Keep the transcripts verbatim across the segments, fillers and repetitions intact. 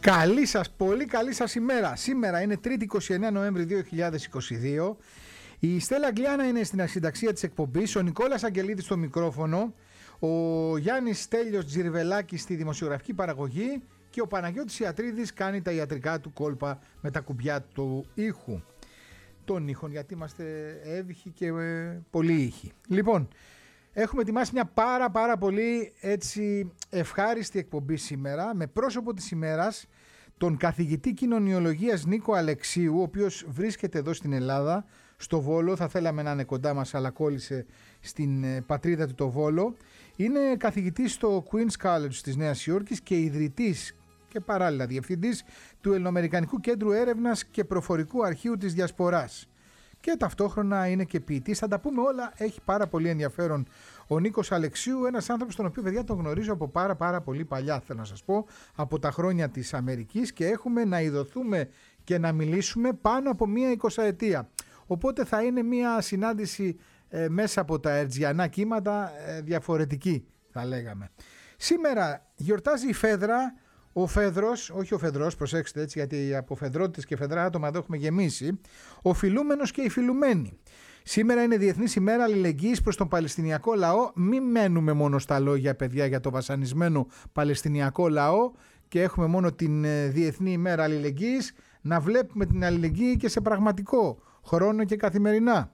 Καλή σας, πολύ καλή σας ημέρα. Σήμερα είναι Τρίτη είκοσι εννέα Νοέμβρη δύο χιλιάδες είκοσι δύο. Η Στέλλα Αγγλιάνα είναι στην ασυνταξία της εκπομπής, ο Νικόλας Αγγελίδης στο μικρόφωνο, ο Γιάννης Τέλειος Τζιρβελάκης στη δημοσιογραφική παραγωγή και ο Παναγιώτης Ιατρίδης κάνει τα ιατρικά του κόλπα με τα κουμπιά του ήχου. Των ήχων, γιατί είμαστε εύηχοι και ε, πολύ ήχοι. Λοιπόν, έχουμε ετοιμάσει μια πάρα πάρα πολύ έτσι ευχάριστη εκπομπή σήμερα με πρόσωπο της ημέρας τον καθηγητή κοινωνιολογίας Νίκο Αλεξίου, ο οποίος βρίσκεται εδώ στην Ελλάδα, στο Βόλο. Θα θέλαμε να είναι κοντά μας, αλλά κόλλησε στην πατρίδα του το Βόλο. Είναι καθηγητής στο Queen's College της Νέας Υόρκης και ιδρυτής και παράλληλα διευθυντής του Ελληνοαμερικανικού Κέντρου Έρευνας και Προφορικού Αρχείου της Διασποράς. Και ταυτόχρονα είναι και ποιητής. Θα τα πούμε όλα, έχει πάρα πολύ ενδιαφέρον ο Νίκος Αλεξίου, ένας άνθρωπος τον οποίο, παιδιά, τον γνωρίζω από πάρα πάρα πολύ παλιά, θέλω να σας πω, από τα χρόνια της Αμερικής, και έχουμε να ειδωθούμε και να μιλήσουμε πάνω από μία εικοσαετία. Οπότε θα είναι μία συνάντηση ε, μέσα από τα ερτζιανά κύματα ε, διαφορετική, θα λέγαμε. Σήμερα γιορτάζει η Φέδρα, ο Φέδρος, όχι ο Φεδρός, προσέξτε έτσι, γιατί από φεδρότητες και φεδρά άτομα εδώ έχουμε γεμίσει, ο φιλούμενος και η φιλουμένη. Σήμερα είναι Διεθνής ημέρα αλληλεγγύης προς τον Παλαιστινιακό λαό. Μην μένουμε μόνο στα λόγια, παιδιά, για το βασανισμένο Παλαιστινιακό λαό και έχουμε μόνο την Διεθνή ημέρα αλληλεγγύης, να βλέπουμε την αλληλεγγύη και σε πραγματικό χρόνο και καθημερινά.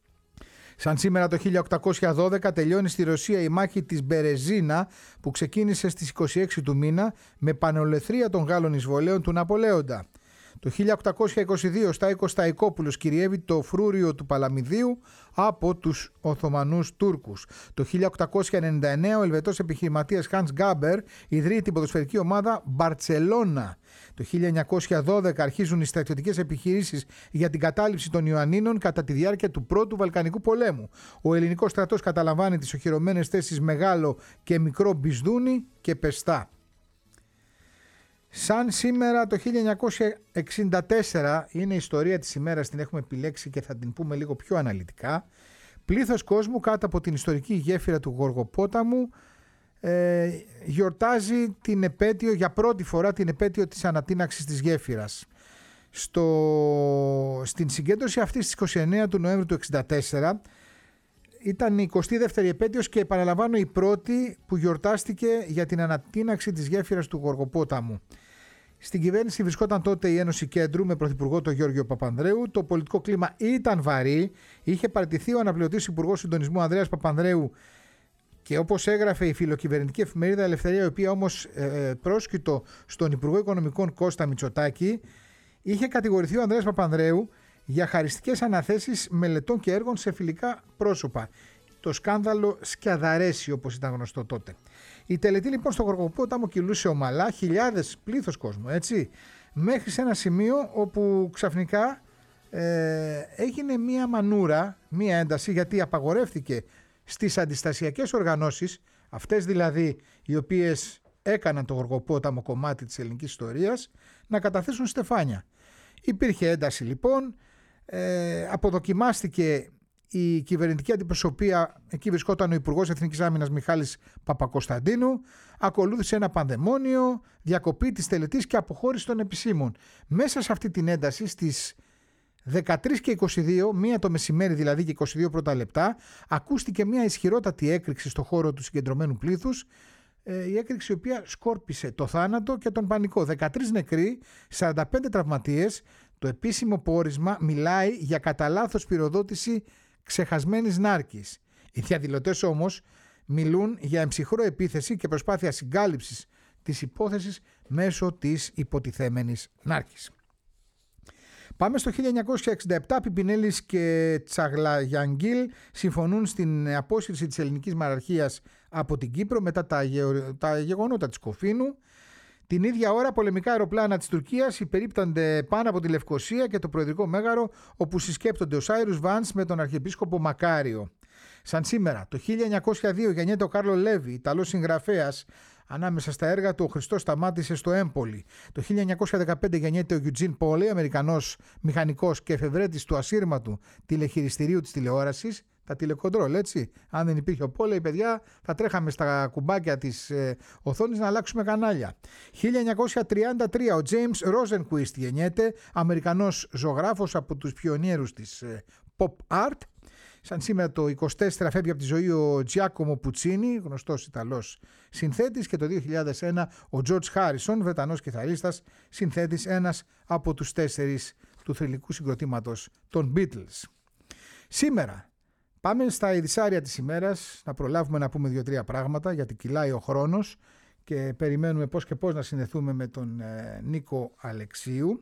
Σαν σήμερα το χίλια οκτακόσια δώδεκα τελειώνει στη Ρωσία η μάχη της Μπερεζίνα, που ξεκίνησε στις είκοσι έξι του μήνα με πανολεθρία των Γάλλων εισβολέων του Ναπολέοντα. Το χίλια οκτακόσια είκοσι δύο Στάικος Σταϊκόπουλος κυριεύει το φρούριο του Παλαμιδίου από τους Οθωμανούς Τούρκους. Το χίλια οκτακόσια ενενήντα εννέα ο Ελβετός επιχειρηματίας Hans Gaber ιδρύει την ποδοσφαιρική ομάδα Μπαρτσελώνα. Το χίλια εννιακόσια δώδεκα αρχίζουν οι στρατιωτικές επιχειρήσεις για την κατάληψη των Ιωαννίνων κατά τη διάρκεια του Πρώτου Βαλκανικού Πολέμου. Ο ελληνικός στρατός καταλαμβάνει τις οχυρωμένες θέσεις Μεγάλο και Μικρό Μπισδούνι και Πεστά. Σαν σήμερα το χίλια εννιακόσια εξήντα τέσσερα είναι η ιστορία της ημέρας, την έχουμε επιλέξει και θα την πούμε λίγο πιο αναλυτικά. Πλήθος κόσμου κάτω από την ιστορική γέφυρα του Γοργοπόταμου ε, γιορτάζει την επέτειο, για πρώτη φορά την επέτειο της ανατείναξης της γέφυρας. Στο, στην συγκέντρωση αυτή στις είκοσι εννέα του Νοέμβρη του εξήντα τέσσερα ήταν η εικοστή δεύτερη επέτειος και, επαναλαμβάνω, η πρώτη που γιορτάστηκε για την ανατείναξη της γέφυρας του Γοργοπόταμου. Στην κυβέρνηση βρισκόταν τότε η Ένωση Κέντρου με πρωθυπουργό τον Γιώργιο Παπανδρέου. Το πολιτικό κλίμα ήταν βαρύ. Είχε παραιτηθεί ο αναπληρωτής υπουργός συντονισμού Ανδρέας Παπανδρέου και, όπως έγραφε η φιλοκυβερνητική εφημερίδα Ελευθερία, η οποία όμως ε, πρόσκειτο στον Υπουργό Οικονομικών Κώστα Μητσοτάκη, είχε κατηγορηθεί ο Ανδρέας Παπανδρέου για χαριστικές αναθέσεις μελετών και έργων σε φιλικά πρόσωπα. Το σκάνδαλο Σκιαδαρέση, όπως ήταν γνωστό τότε. Η τελετή λοιπόν στο Γοργοπόταμο κυλούσε ομαλά, χιλιάδες πλήθος κόσμου, έτσι, μέχρι σε ένα σημείο όπου ξαφνικά ε, έγινε μία μανούρα, μία ένταση, γιατί απαγορεύτηκε στις αντιστασιακές οργανώσεις, αυτές δηλαδή οι οποίες έκαναν το Γοργοπόταμο κομμάτι της ελληνικής ιστορίας, να καταθέσουν στεφάνια. Υπήρχε ένταση λοιπόν, ε, αποδοκιμάστηκε η κυβερνητική αντιπροσωπεία, εκεί βρισκόταν ο Υπουργός Εθνικής Άμυνας Μιχάλης Παπακοσταντίνου, ακολούθησε ένα πανδαιμόνιο, διακοπή της τελετής και αποχώρηση των επισήμων. Μέσα σε αυτή την ένταση στις δεκατρείς και είκοσι δύο, μία το μεσημέρι δηλαδή και είκοσι δύο πρώτα λεπτά, ακούστηκε μια ισχυρότατη έκρηξη στο χώρο του συγκεντρωμένου πλήθους, η έκρηξη η οποία σκόρπισε το θάνατο και τον πανικό. δεκατρείς νεκροί, σαράντα πέντε τραυματίες. Το επίσημο πόρισμα μιλάει για κατά λάθος πυροδότηση ξεχασμένης νάρκης. Οι διαδηλωτές όμως μιλούν για εμψυχρό επίθεση και προσπάθεια συγκάλυψης της υπόθεσης μέσω της υποτιθέμενης νάρκης. Πάμε στο χίλια εννιακόσια εξήντα επτά. Πιπινέλης και Τσαγλαγιαγγίλ συμφωνούν στην απόσυρση της ελληνικής μοναρχίας από την Κύπρο μετά τα, γε... τα γεγονότα της Κοφίνου. Την ίδια ώρα πολεμικά αεροπλάνα της Τουρκίας υπερίπτανται πάνω από τη Λευκοσία και το Προεδρικό Μέγαρο, όπου συσκέπτονται ο Σάιρους Βάνς με τον Αρχιεπίσκοπο Μακάριο. Σαν σήμερα το χίλια εννιακόσια δύο γεννιέται ο Κάρλο Λέβι, Ιταλός συγγραφέας. Ανάμεσα στα έργα του ο Χριστός σταμάτησε στο Έμπολι. Το χίλια εννιακόσια δεκαπέντε γεννιέται ο Eugene Pauly, Αμερικανός μηχανικός και εφευρέτης του ασύρματου τηλεχειριστηρίου της τηλεόρασης, τα τηλεκοντρόλ, έτσι. Αν δεν υπήρχε ο Πόλε, οι παιδιά θα τρέχαμε στα κουμπάκια της ε, οθόνης να αλλάξουμε κανάλια. χίλια εννιακόσια τριάντα τρία ο James Rosenquist γεννιέται, Αμερικανός ζωγράφος από τους πιονιέρους της ε, pop art. Σαν σήμερα το είκοσι τέσσερα φεύγει από τη ζωή ο Giacomo Puccini, γνωστός Ιταλός συνθέτης, και το δύο χιλιάδες ένα ο George Harrison, Βρετανός κιθαρίστας, συνθέτης, ένας από τους τέσσερις του θρυλικού συγκροτήματος των Beatles. Σήμερα πάμε στα ειδησάρια της ημέρας, να προλάβουμε να πούμε δύο-τρία πράγματα, γιατί κυλάει ο χρόνος και περιμένουμε πώς και πώς να συνδεθούμε με τον ε, Νίκο Αλεξίου.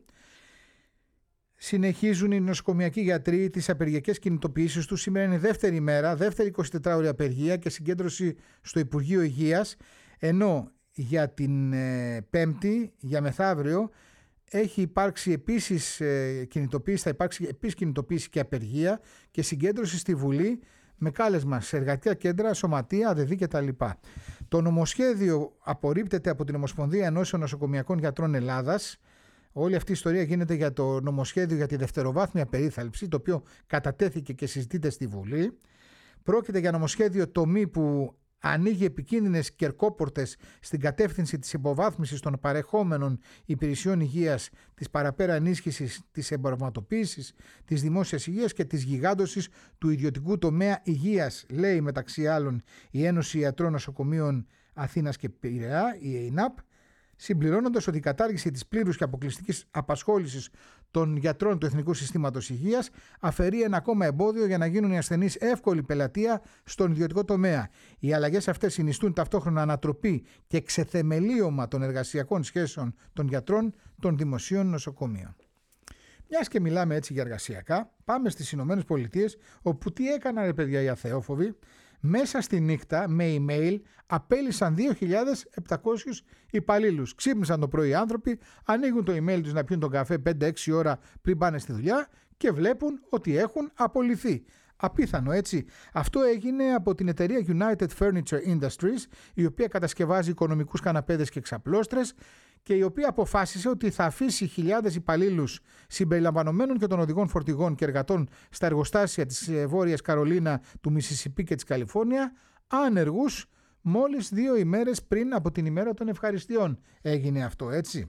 Συνεχίζουν οι νοσοκομιακοί γιατροί τις απεργιακές κινητοποιήσεις τους. Σήμερα είναι η δεύτερη μέρα, δεύτερη εικοσιτετράωρη απεργία και συγκέντρωση στο Υπουργείο Υγείας, ενώ για την ε, Πέμπτη, για μεθαύριο, έχει υπάρξει επίσης ε, κινητοποίηση, θα υπάρξει επίσης κινητοποίηση και απεργία και συγκέντρωση στη Βουλή με κάλεσμα σε εργατικά κέντρα, σωματεία, ΑΔΔ κτλ. Το νομοσχέδιο απορρίπτεται από την Ομοσπονδία Ενώσεων Νοσοκομιακών Γιατρών Ελλάδας. Όλη αυτή η ιστορία γίνεται για το νομοσχέδιο για τη δευτεροβάθμια περίθαλψη, το οποίο κατατέθηκε και συζητείται στη Βουλή. Πρόκειται για νομοσχέδιο τομή που ανοίγει επικίνδυνες κερκόπορτες στην κατεύθυνση της υποβάθμισης των παρεχόμενων υπηρεσιών υγείας, της παραπέρα ενίσχυσης της εμπορευματοποίησης της δημόσιας υγείας και της γιγάντωσης του ιδιωτικού τομέα υγείας, λέει μεταξύ άλλων η Ένωση Ιατρών Νοσοκομείων Αθήνας και Πειραιά, η ΕΙΝΑΠ, συμπληρώνοντας ότι η κατάργηση της πλήρους και αποκλειστικής απασχόλησης των γιατρών του Εθνικού Συστήματος Υγείας αφαιρεί ένα ακόμα εμπόδιο για να γίνουν οι ασθενείς εύκολη πελατεία στον ιδιωτικό τομέα. Οι αλλαγές αυτές συνιστούν ταυτόχρονα ανατροπή και ξεθεμελίωμα των εργασιακών σχέσεων των γιατρών των δημοσίων νοσοκομείων. Μιας και μιλάμε έτσι για εργασιακά, πάμε στις Ηνωμένες Πολιτείες, όπου τι έκαναν ρε παιδιά οι αθεόφοβοι? Μέσα στη νύχτα με email απέλυσαν δύο χιλιάδες επτακόσιους υπαλλήλους. Ξύπνησαν το πρωί οι άνθρωποι, ανοίγουν το email τους να πιούν τον καφέ πέντε έξι ώρα πριν πάνε στη δουλειά και βλέπουν ότι έχουν απολυθεί. Απίθανο, έτσι. Αυτό έγινε από την εταιρεία United Furniture Industries, η οποία κατασκευάζει οικονομικούς καναπέδες και ξαπλώστρες και η οποία αποφάσισε ότι θα αφήσει χιλιάδες υπαλλήλους συμπεριλαμβανομένων και των οδηγών φορτηγών και εργατών στα εργοστάσια της Βόρειας Καρολίνα, του Μισισιπί και της Καλιφόρνια άνεργους μόλις δύο ημέρες πριν από την ημέρα των ευχαριστειών. Έγινε αυτό, έτσι.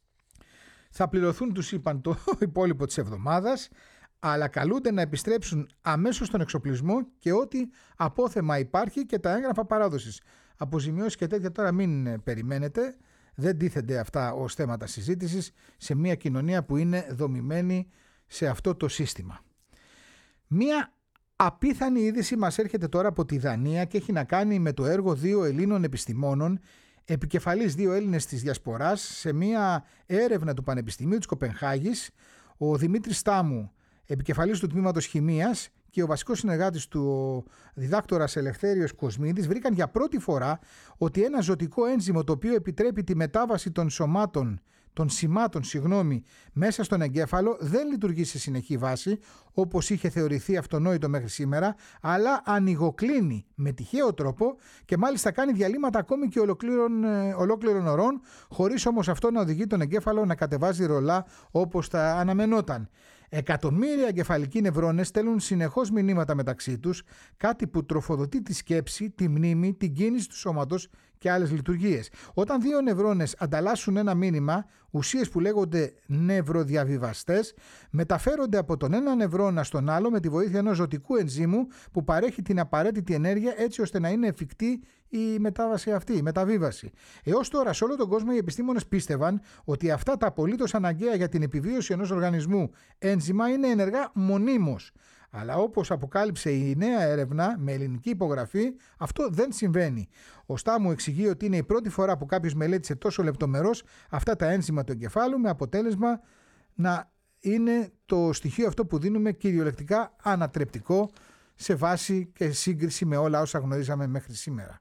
Θα πληρωθούν, τους είπαν, το υπόλοιπο της εβδομάδας, αλλά καλούνται να επιστρέψουν αμέσως στον εξοπλισμό και ό,τι απόθεμα υπάρχει και τα έγγραφα παράδοσης. Αποζημιώσεις και τέτοια τώρα μην περιμένετε, δεν τίθενται αυτά ως θέματα συζήτησης σε μια κοινωνία που είναι δομημένη σε αυτό το σύστημα. Μια απίθανη είδηση μας έρχεται τώρα από τη Δανία και έχει να κάνει με το έργο δύο Ελλήνων επιστημόνων, επικεφαλής δύο Έλληνες της Διασποράς, σε μια έρευνα του Πανεπιστημίου της Κοπενχάγης. Ο Δημήτρης Στάμου, επικεφαλής του τμήματος Χημείας, και ο βασικός συνεργάτης του, ο διδάκτορας Ελευθέριος Κοσμίδης, βρήκαν για πρώτη φορά ότι ένα ζωτικό ένζυμο το οποίο επιτρέπει τη μετάβαση των σωμάτων, των σημάτων, συγγνώμη, μέσα στον εγκέφαλο δεν λειτουργεί σε συνεχή βάση, όπως είχε θεωρηθεί αυτονόητο μέχρι σήμερα, αλλά ανοιγοκλίνει με τυχαίο τρόπο και μάλιστα κάνει διαλύματα ακόμη και ολοκλήρων, ολόκληρων ωρών, χωρίς όμως αυτό να οδηγεί τον εγκέφαλο να κατεβάζει ρολά όπως θα αναμενόταν. Εκατομμύρια εγκεφαλικοί νευρώνες στέλνουν συνεχώς μηνύματα μεταξύ τους, κάτι που τροφοδοτεί τη σκέψη, τη μνήμη, την κίνηση του σώματος και άλλες λειτουργίες. Όταν δύο νευρώνες ανταλλάσσουν ένα μήνυμα, ουσίες που λέγονται νευροδιαβιβαστές μεταφέρονται από τον ένα νευρώνα στον άλλο με τη βοήθεια ενός ζωτικού ενζύμου που παρέχει την απαραίτητη ενέργεια έτσι ώστε να είναι εφικτή η μετάβαση αυτή, η μεταβίβαση. Έως τώρα σε όλο τον κόσμο οι επιστήμονες πίστευαν ότι αυτά τα απολύτως αναγκαία για την επιβίωση ενός οργανισμού ένζημα είναι ενεργά μονίμως. Αλλά όπως αποκάλυψε η νέα έρευνα με ελληνική υπογραφή, αυτό δεν συμβαίνει. Ο Στάμου εξηγεί ότι είναι η πρώτη φορά που κάποιος μελέτησε τόσο λεπτομερώς αυτά τα ένζημα του εγκεφάλου, με αποτέλεσμα να είναι το στοιχείο αυτό που δίνουμε κυριολεκτικά ανατρεπτικό σε βάση και σύγκριση με όλα όσα γνωρίζαμε μέχρι σήμερα.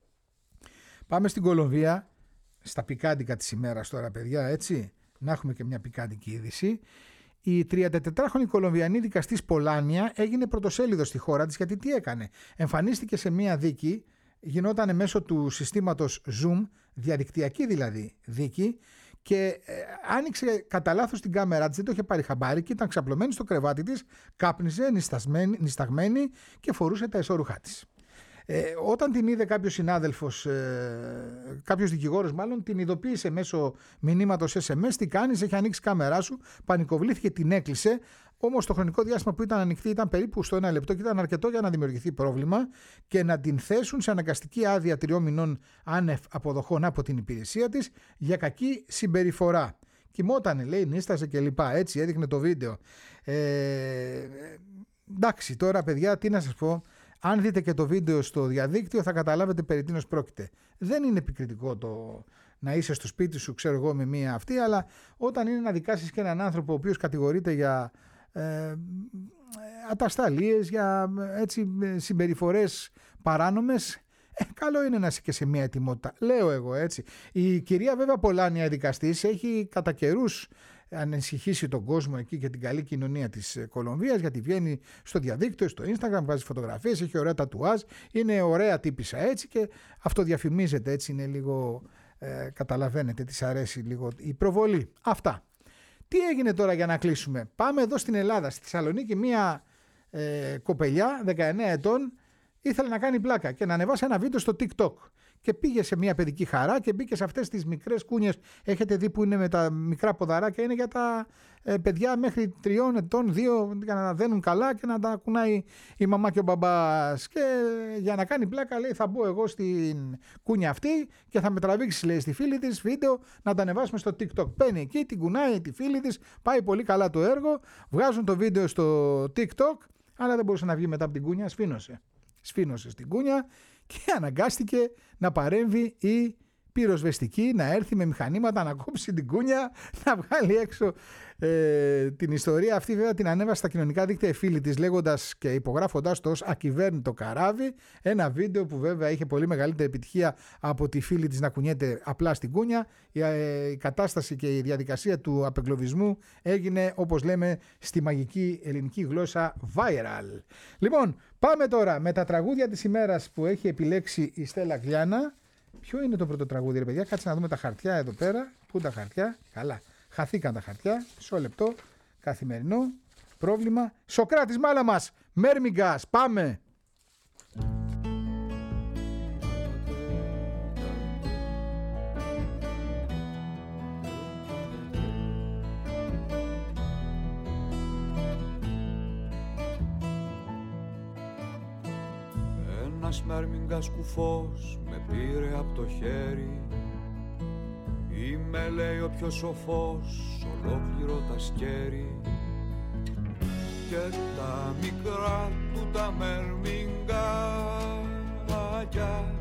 Πάμε στην Κολομβία, στα πικάντικα της ημέρας τώρα παιδιά, έτσι, να έχουμε και μια πικάντικη είδηση. Η τριαντατετράχρονη Κολομβιανή δικαστής Πολάνια έγινε πρωτοσέλιδος στη χώρα της, γιατί τι έκανε? Εμφανίστηκε σε μια δίκη, γινόταν μέσω του συστήματος Zoom, διαδικτυακή δηλαδή δίκη, και ε, άνοιξε κατά λάθος την κάμερα της, δεν το είχε πάρει χαμπάρι και ήταν ξαπλωμένη στο κρεβάτι της, κάπνιζε, νησταγμένη και φορούσε τα εσώρουχά της. Ε, όταν την είδε κάποιος συνάδελφος, ε, κάποιος δικηγόρος μάλλον, την ειδοποίησε μέσω μηνύματος ες εμ ες, τι κάνεις, έχει ανοίξει κάμερά σου, πανικοβλήθηκε, την έκλεισε. Όμως το χρονικό διάστημα που ήταν ανοιχτή ήταν περίπου στο ένα λεπτό και ήταν αρκετό για να δημιουργηθεί πρόβλημα και να την θέσουν σε αναγκαστική άδεια τριών μηνών άνευ αποδοχών από την υπηρεσία της για κακή συμπεριφορά. Κοιμότανε, λέει, νίστασε κλπ. Έτσι έδειχνε το βίντεο. Ε, εντάξει, τώρα παιδιά, τι να σας πω. Αν δείτε και το βίντεο στο διαδίκτυο θα καταλάβετε περί τίνος πρόκειται. Δεν είναι επικριτικό το να είσαι στο σπίτι σου, ξέρω εγώ, με μία αυτή, αλλά όταν είναι να δικάσεις και έναν άνθρωπο ο οποίος κατηγορείται για ε, ατασταλίες, για έτσι, συμπεριφορές παράνομες, ε, καλό είναι να είσαι και σε μία ετοιμότητα. Λέω εγώ έτσι. Η κυρία βέβαια Πολάνια, η δικαστής, έχει κατά καιρούς ανησυχήσει τον κόσμο εκεί και την καλή κοινωνία της Κολομβίας, γιατί βγαίνει στο διαδίκτυο, στο Instagram, βάζει φωτογραφίες, έχει ωραία τατουάζ, είναι ωραία τύπισσα έτσι και αυτοδιαφημίζεται έτσι, είναι λίγο, ε, καταλαβαίνετε, της αρέσει λίγο η προβολή. Αυτά. Τι έγινε τώρα για να κλείσουμε? Πάμε εδώ στην Ελλάδα, στη Θεσσαλονίκη, μία ε, κοπελιά δεκαεννέα ετών ήθελε να κάνει πλάκα και να ανεβάσει ένα βίντεο στο TikTok. Και πήγε σε μια παιδική χαρά και μπήκε σε αυτές τις μικρές κούνιες. Έχετε δει που είναι με τα μικρά ποδαράκια, είναι για τα ε, παιδιά μέχρι τριών ετών, δύο, για να δένουν καλά και να τα κουνάει η μαμά και ο μπαμπάς. Και για να κάνει πλάκα, λέει, θα μπω εγώ στην κούνια αυτή και θα με τραβήξει, λέει, στη φίλη της βίντεο να τα ανεβάσουμε στο TikTok. Παίρνει εκεί, την κουνάει τη φίλη της, πάει πολύ καλά το έργο, βγάζουν το βίντεο στο TikTok, αλλά δεν μπορούσε να βγει μετά από την κούνια, σφήνωσε. Σφήνωσε στην κούνια και αναγκάστηκε να παρέμβει η πυροσβεστική, να έρθει με μηχανήματα να κόψει την κούνια, να βγάλει έξω ε, την ιστορία αυτή. Βέβαια την ανέβασε στα κοινωνικά δίκτυα η φίλη της, λέγοντας και υπογράφοντας το ως ακυβέρνητο καράβι, ένα βίντεο που βέβαια είχε πολύ μεγαλύτερη επιτυχία από τη φίλη της να κουνιέται απλά στην κούνια. Η, ε, η κατάσταση και η διαδικασία του απεγκλωβισμού έγινε, όπως λέμε στη μαγική ελληνική γλώσσα, viral. Λοιπόν, πάμε τώρα με τα τραγούδια της ημέρας που έχει επιλέξει η Στέλλα Γλιάνα. Ποιο είναι το πρώτο τραγούδι, ρε παιδιά? Κάτσε να δούμε τα χαρτιά εδώ πέρα. Πού είναι τα χαρτιά? Καλά. Χαθήκαν τα χαρτιά. Μισό λεπτό. Καθημερινό. Πρόβλημα. Σοκράτης μάλα μας. Μέρμιγκας. Πάμε. Ένας Μέρμιγκας κουφός με πήρε από το χέρι. Είμαι, λέει, ο πιο σοφός, ολόκληρο τα σκέρι. Και τα μικρά του τα Μέρμιγκάκια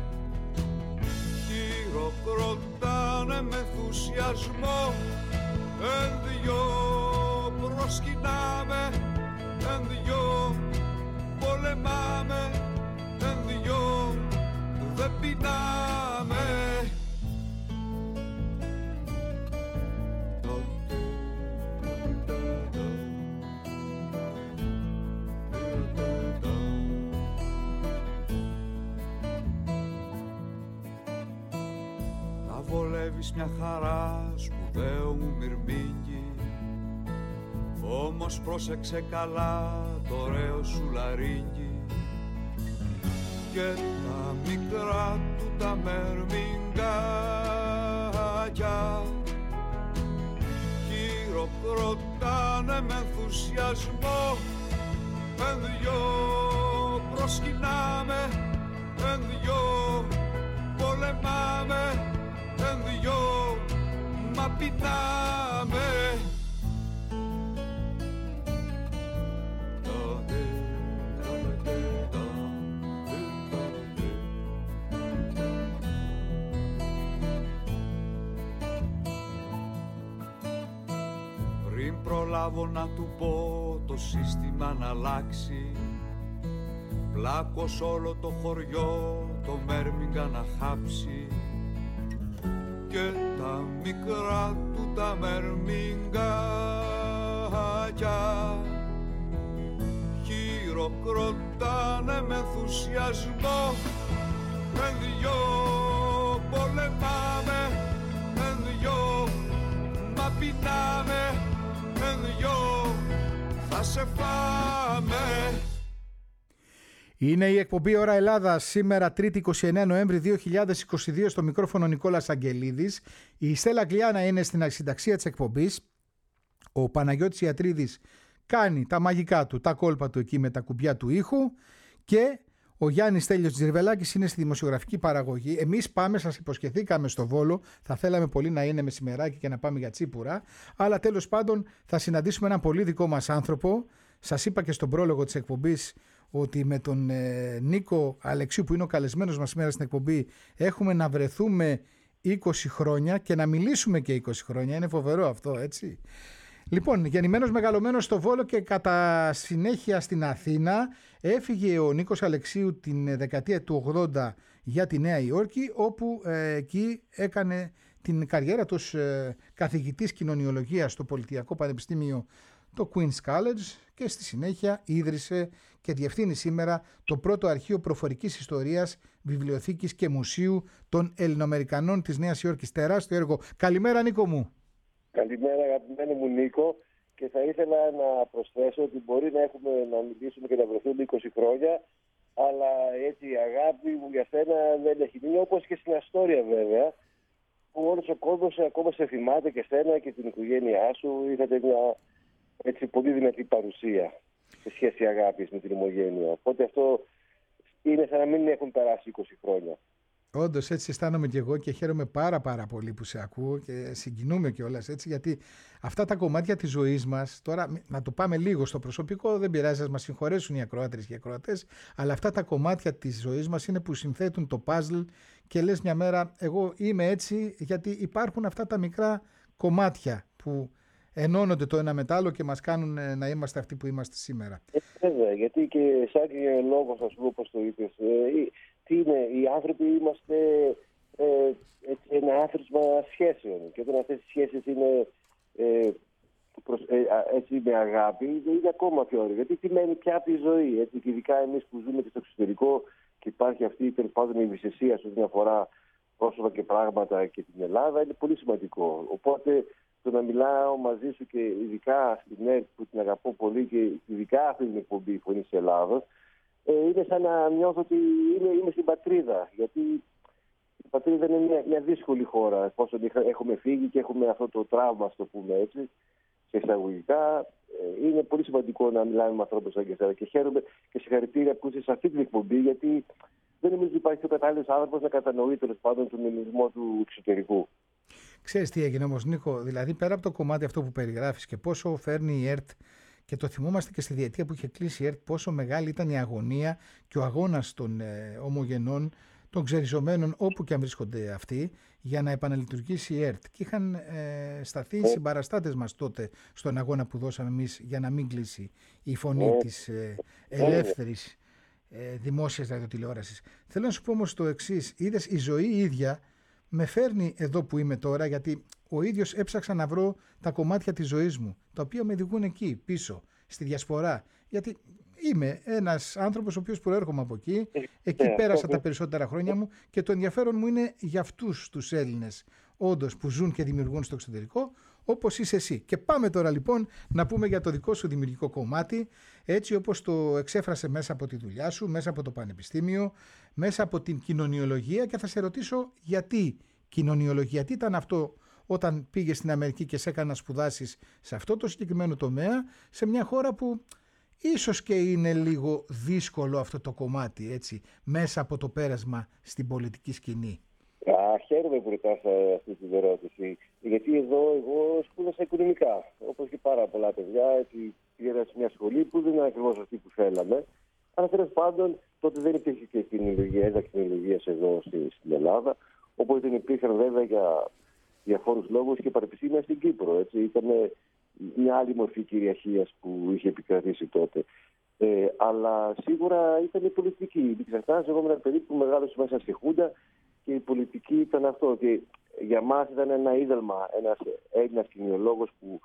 χειροκροτάνε με ενθουσιασμό. Εν δυο προσκυνάμε, εν δυο πολεμάμε, εν δυο δεν πεινάμε. Να βολεύεις μια χαρά, σπουδαίο μου μυρμήγκι, όμως πρόσεξε καλά το ωραίο σου λαρύγγι. Και τα μικρά του τα Μέρμιγκάκια χειροκροτάνε με ενθουσιασμό. Εν δυο προσκυνάμε, εν δυο πολεμάμε, εν δυο μα πεινάμε. Προλάβω να του πω το σύστημα να αλλάξει, πλάκος όλο το χωριό το Μέρμιγκα να χάψει. Και τα μικρά του τα Μερμιγκάκια χειροκροτάνε με ενθουσιασμό. Εν δυο πολεμάμε, εν δυο πεινάμε, εν δυο θα σε φάμε. Είναι η εκπομπή Ώρα Ελλάδα σήμερα Τρίτη είκοσι εννέα Νοέμβρη δύο χιλιάδες είκοσι δύο, στο μικρόφωνο Νικόλας Αγγελίδης. Η Στέλλα Γκλιάνα είναι στην συνταξία της εκπομπής. Ο Παναγιώτης Ιατρίδης κάνει τα μαγικά του, τα κόλπα του εκεί με τα κουμπιά του ήχου και ο Γιάννης Τέλειος Τζιρβελάκης είναι στη δημοσιογραφική παραγωγή. Εμείς πάμε, σας υποσχεθήκαμε στο Βόλο, θα θέλαμε πολύ να είναι μεσημεράκι και να πάμε για τσίπουρα, αλλά τέλος πάντων θα συναντήσουμε έναν πολύ δικό μας άνθρωπο. Σας είπα και στον πρόλογο της εκπομπής ότι με τον ε, Νίκο Αλεξίου, που είναι ο καλεσμένος μας σήμερα στην εκπομπή, έχουμε να βρεθούμε είκοσι χρόνια και να μιλήσουμε και είκοσι χρόνια. Είναι φοβερό αυτό, έτσι. Λοιπόν, γεννημένος μεγαλωμένος στο Βόλο και κατά συνέχεια στην Αθήνα, έφυγε ο Νίκος Αλεξίου την δεκαετία του ογδόντα για τη Νέα Υόρκη, όπου ε, εκεί έκανε την καριέρα του ε, καθηγητής κοινωνιολογίας στο Πολιτιακό Πανεπιστήμιο, το Queen's College, και στη συνέχεια ίδρυσε και διευθύνει σήμερα το πρώτο αρχείο προφορικής ιστορίας, βιβλιοθήκης και μουσείου των Ελληνοαμερικανών της Νέας Υόρκης. Τεράστιο έργο. Καλημέρα, Νίκο μου. Καλημέρα, αγαπημένο μου Νίκο, και θα ήθελα να προσθέσω ότι μπορεί να έχουμε να μιλήσουμε και να βρεθούμε είκοσι χρόνια, αλλά έτσι η αγάπη μου για σένα δεν έχει μείνει, όπως και στην Αστόρια βέβαια, που όλος ο κόσμος ακόμα σε θυμάται και σένα και την οικογένειά σου. Είχατε μια έτσι πολύ δυνατή παρουσία σε σχέση αγάπης με την ομογένεια. Οπότε αυτό είναι σαν να μην έχουν περάσει είκοσι χρόνια. Όντως έτσι αισθάνομαι και εγώ και χαίρομαι πάρα πάρα πολύ που σε ακούω και συγκινούμε κιόλας, έτσι, γιατί αυτά τα κομμάτια της ζωής μας, τώρα να το πάμε λίγο στο προσωπικό, δεν πειράζει, να μας συγχωρέσουν οι ακροάτρες και οι ακροατές, αλλά αυτά τα κομμάτια της ζωής μας είναι που συνθέτουν το puzzle και λες μια μέρα εγώ είμαι έτσι, γιατί υπάρχουν αυτά τα μικρά κομμάτια που ενώνονται το ένα με το άλλο και μας κάνουν να είμαστε αυτοί που είμαστε σήμερα. Ε, βέβαια, γιατί και σαν και λόγος, ας πούμε, όπως το είπες, ε, τι είναι, οι άνθρωποι είμαστε ε, έτσι, ένα άθροισμα σχέσεων, και όταν αυτές οι σχέσεις είναι ε, προς, ε, έτσι, με αγάπη, είναι ακόμα πιο ωραίο. Γιατί τι μένει πια από τη ζωή, έτσι, και ειδικά εμείς που ζούμε και στο εξωτερικό και υπάρχει αυτή τέλος πάντων η ευαισθησία σε ό,τι αφορά πρόσωπα και πράγματα και την Ελλάδα, είναι πολύ σημαντικό. Οπότε το να μιλάω μαζί σου και ειδικά στην ΕΡΤ που την αγαπώ πολύ και ειδικά αυτή την εκπομπή η Φωνή της Ελλάδος, ε, είναι σαν να νιώθω ότι είμαι, είμαι στην πατρίδα. Γιατί η πατρίδα είναι μια, μια δύσκολη χώρα, εφόσον έχουμε φύγει και έχουμε αυτό το τραύμα, στο πούμε έτσι, σε εισαγωγικά. Ε, είναι πολύ σημαντικό να μιλάμε με ανθρώπους σαν και εσένα. Και χαίρομαι και συγχαρητήρια που είσαι σε αυτή την εκπομπή, γιατί δεν νομίζω ότι υπάρχει ο κατάλληλος άνθρωπος να κατανοεί τέλος πάντων τον ελληνισμό του εξωτερικού. Ξέρεις τι έγινε όμως, Νίκο, δηλαδή πέρα από το κομμάτι αυτό που περιγράφεις και πόσο φέρνει η ΕΡΤ, και το θυμόμαστε και στη διετία που είχε κλείσει η ΕΡΤ, πόσο μεγάλη ήταν η αγωνία και ο αγώνας των ε, ομογενών, των ξεριζωμένων, όπου και αν βρίσκονται αυτοί, για να επαναλειτουργήσει η ΕΡΤ. Και είχαν ε, σταθεί οι συμπαραστάτες μας τότε στον αγώνα που δώσαμε εμείς για να μην κλείσει η φωνή oh. της ε, ελεύθερης ε, δημόσιας ραδιοτηλεόρασης. Θέλω να σου πω όμως το εξής. Είδες, η ζωή η ίδια με φέρνει εδώ που είμαι τώρα, γιατί ο ίδιος έψαξα να βρω τα κομμάτια της ζωής μου, τα οποία με οδηγούν εκεί πίσω, στη διασπορά. Γιατί είμαι ένας άνθρωπος ο οποίος προέρχομαι από εκεί, εκεί πέρασα τα περισσότερα χρόνια μου και το ενδιαφέρον μου είναι για αυτούς τους Έλληνες, όντως, που ζουν και δημιουργούν στο εξωτερικό, όπως είσαι εσύ. Και πάμε τώρα λοιπόν να πούμε για το δικό σου δημιουργικό κομμάτι, έτσι όπως το εξέφρασε μέσα από τη δουλειά σου, μέσα από το πανεπιστήμιο, μέσα από την κοινωνιολογία, και θα σε ρωτήσω γιατί κοινωνιολογία, τι ήταν αυτό όταν πήγες στην Αμερική και σε έκανα να σπουδάσεις σε αυτό το συγκεκριμένο τομέα, σε μια χώρα που ίσως και είναι λίγο δύσκολο αυτό το κομμάτι, έτσι, μέσα από το πέρασμα στην πολιτική σκηνή. Α, χαίρομαι που ρωτάς αυτή την ερώτηση, γιατί εδώ εγώ σπούδασα οικονομικά, όπως και πάρα πολλά παιδιά, έτσι, πήγαινα σε μια σχολή που δεν είναι ακριβώς αυτή που θέλαμε, αλλά τέλος πάντων τότε δεν υπήρχε και κοινωνιολογία, έδρα κοινωνιολογίας εδώ στη, στην Ελλάδα, όπως δεν υπήρχαν βέβαια για διαφόρους λόγους και πανεπιστήμια στην Κύπρο, έτσι, ήταν μια άλλη μορφή κυριαρχίας που είχε επικρατήσει τότε. Ε, αλλά σίγουρα ήταν η πολιτική. Μην ξεχνάς, εγώ ήμουν ένα παιδί που μεγάλωσε μέσα στη Χούντα και η πολιτική ήταν αυτό. Ότι για μας ήταν ένα είδελμα, ένας Έλληνας κοινωνιολόγος που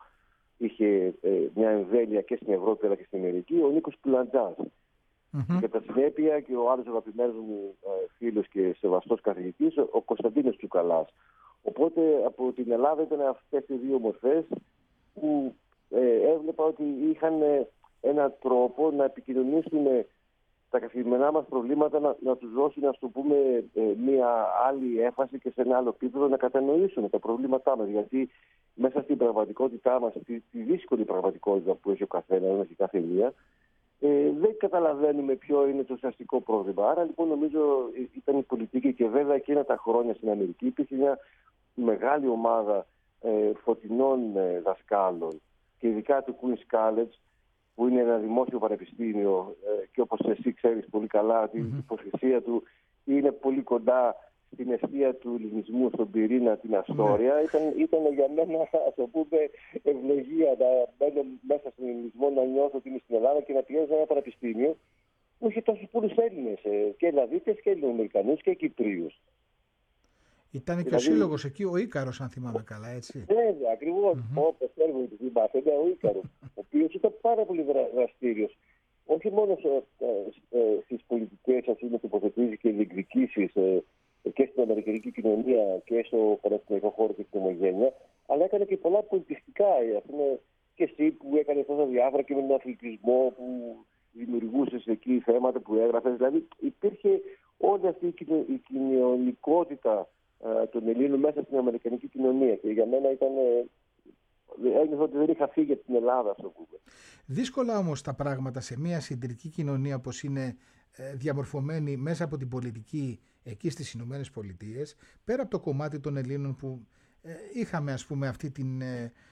είχε ε, μια εμβέλεια και στην Ευρώπη αλλά και στην Αμερική, ο Νίκος Πουλαντζάς. Mm-hmm. Και τα συνέπεια και ο άλλος αγαπημένος μου ε, φίλος και σεβαστός καθηγητής, ο Κωνσταντίνος Τσουκαλάς, Οπότε από την Ελλάδα ήταν αυτές οι δύο μορφές που ε, έβλεπα ότι είχαν ε, έναν τρόπο να επικοινωνήσουν τα καθημερινά μας προβλήματα, να, να τους δώσουν, ας το πούμε, ε, μία άλλη έμφαση και σε ένα άλλο επίπεδο να κατανοήσουν τα προβλήματά μας. Γιατί μέσα στην πραγματικότητά μας, τη, τη δύσκολη πραγματικότητα που έχει ο καθένας και κάθε μία, ε, δεν καταλαβαίνουμε ποιο είναι το ουσιαστικό πρόβλημα. Άρα λοιπόν νομίζω ήταν η πολιτική και βέβαια εκείνα τα χρόνια στην Αμερική υπήρχε μια μεγάλη ομάδα ε, φωτεινών ε, δασκάλων και ειδικά του Queen's College, που είναι ένα δημόσιο πανεπιστήμιο ε, και όπως εσύ ξέρεις πολύ καλά ότι mm-hmm. η υποσχεσία του είναι πολύ κοντά στην αιστεία του ελληνισμού, στον πυρήνα, την Αστόρια. Mm-hmm. Ήταν, ήταν για μένα, ας το πούμε, ευλογία να μπαίνω μέσα στον ελληνισμό, να νιώθω ότι είμαι στην Ελλάδα και να πηγαίνω σε ένα πανεπιστήμιο που είχε τόσους πολλούς Έλληνες, ε, και Ελλαδίτες και Ελληνοαμερικανούς και Κυπρίους. Ήταν και δηλαδή, ο σύλλογος εκεί, ο Ίκαρος, αν θυμάμαι καλά, έτσι. Βέβαια, ακριβώς. Mm-hmm. Όπως θέλουμε ότι θυμάται, είναι ο Ίκαρος, ο οποίος ήταν πάρα πολύ δραστήριος. Όχι μόνο στις πολιτικές τοποθετήσεις και διεκδικήσεις ε, και στην αμερικανική κοινωνία και στο πανεπιστημιακό χώρο και στην ομογένεια, αλλά έκανε και πολλά πολιτιστικά. Ας πούμε, και εσύ που έκανε τόσα διάφορα και με τον αθλητισμό που δημιουργούσε εκεί θέματα που έγραφε. Δηλαδή υπήρχε όλη αυτή η κοινωνικότητα των Ελλήνων μέσα στην αμερικανική κοινωνία και για μένα ήταν, ένιωθα ότι δεν είχα φύγει από την Ελλάδα, αυτό που είπε. Δύσκολα όμως τα πράγματα σε μια συντηρητική κοινωνία όπως είναι διαμορφωμένη μέσα από την πολιτική εκεί στις Ηνωμένες Πολιτείες, πέρα από το κομμάτι των Ελλήνων που είχαμε ας πούμε αυτή την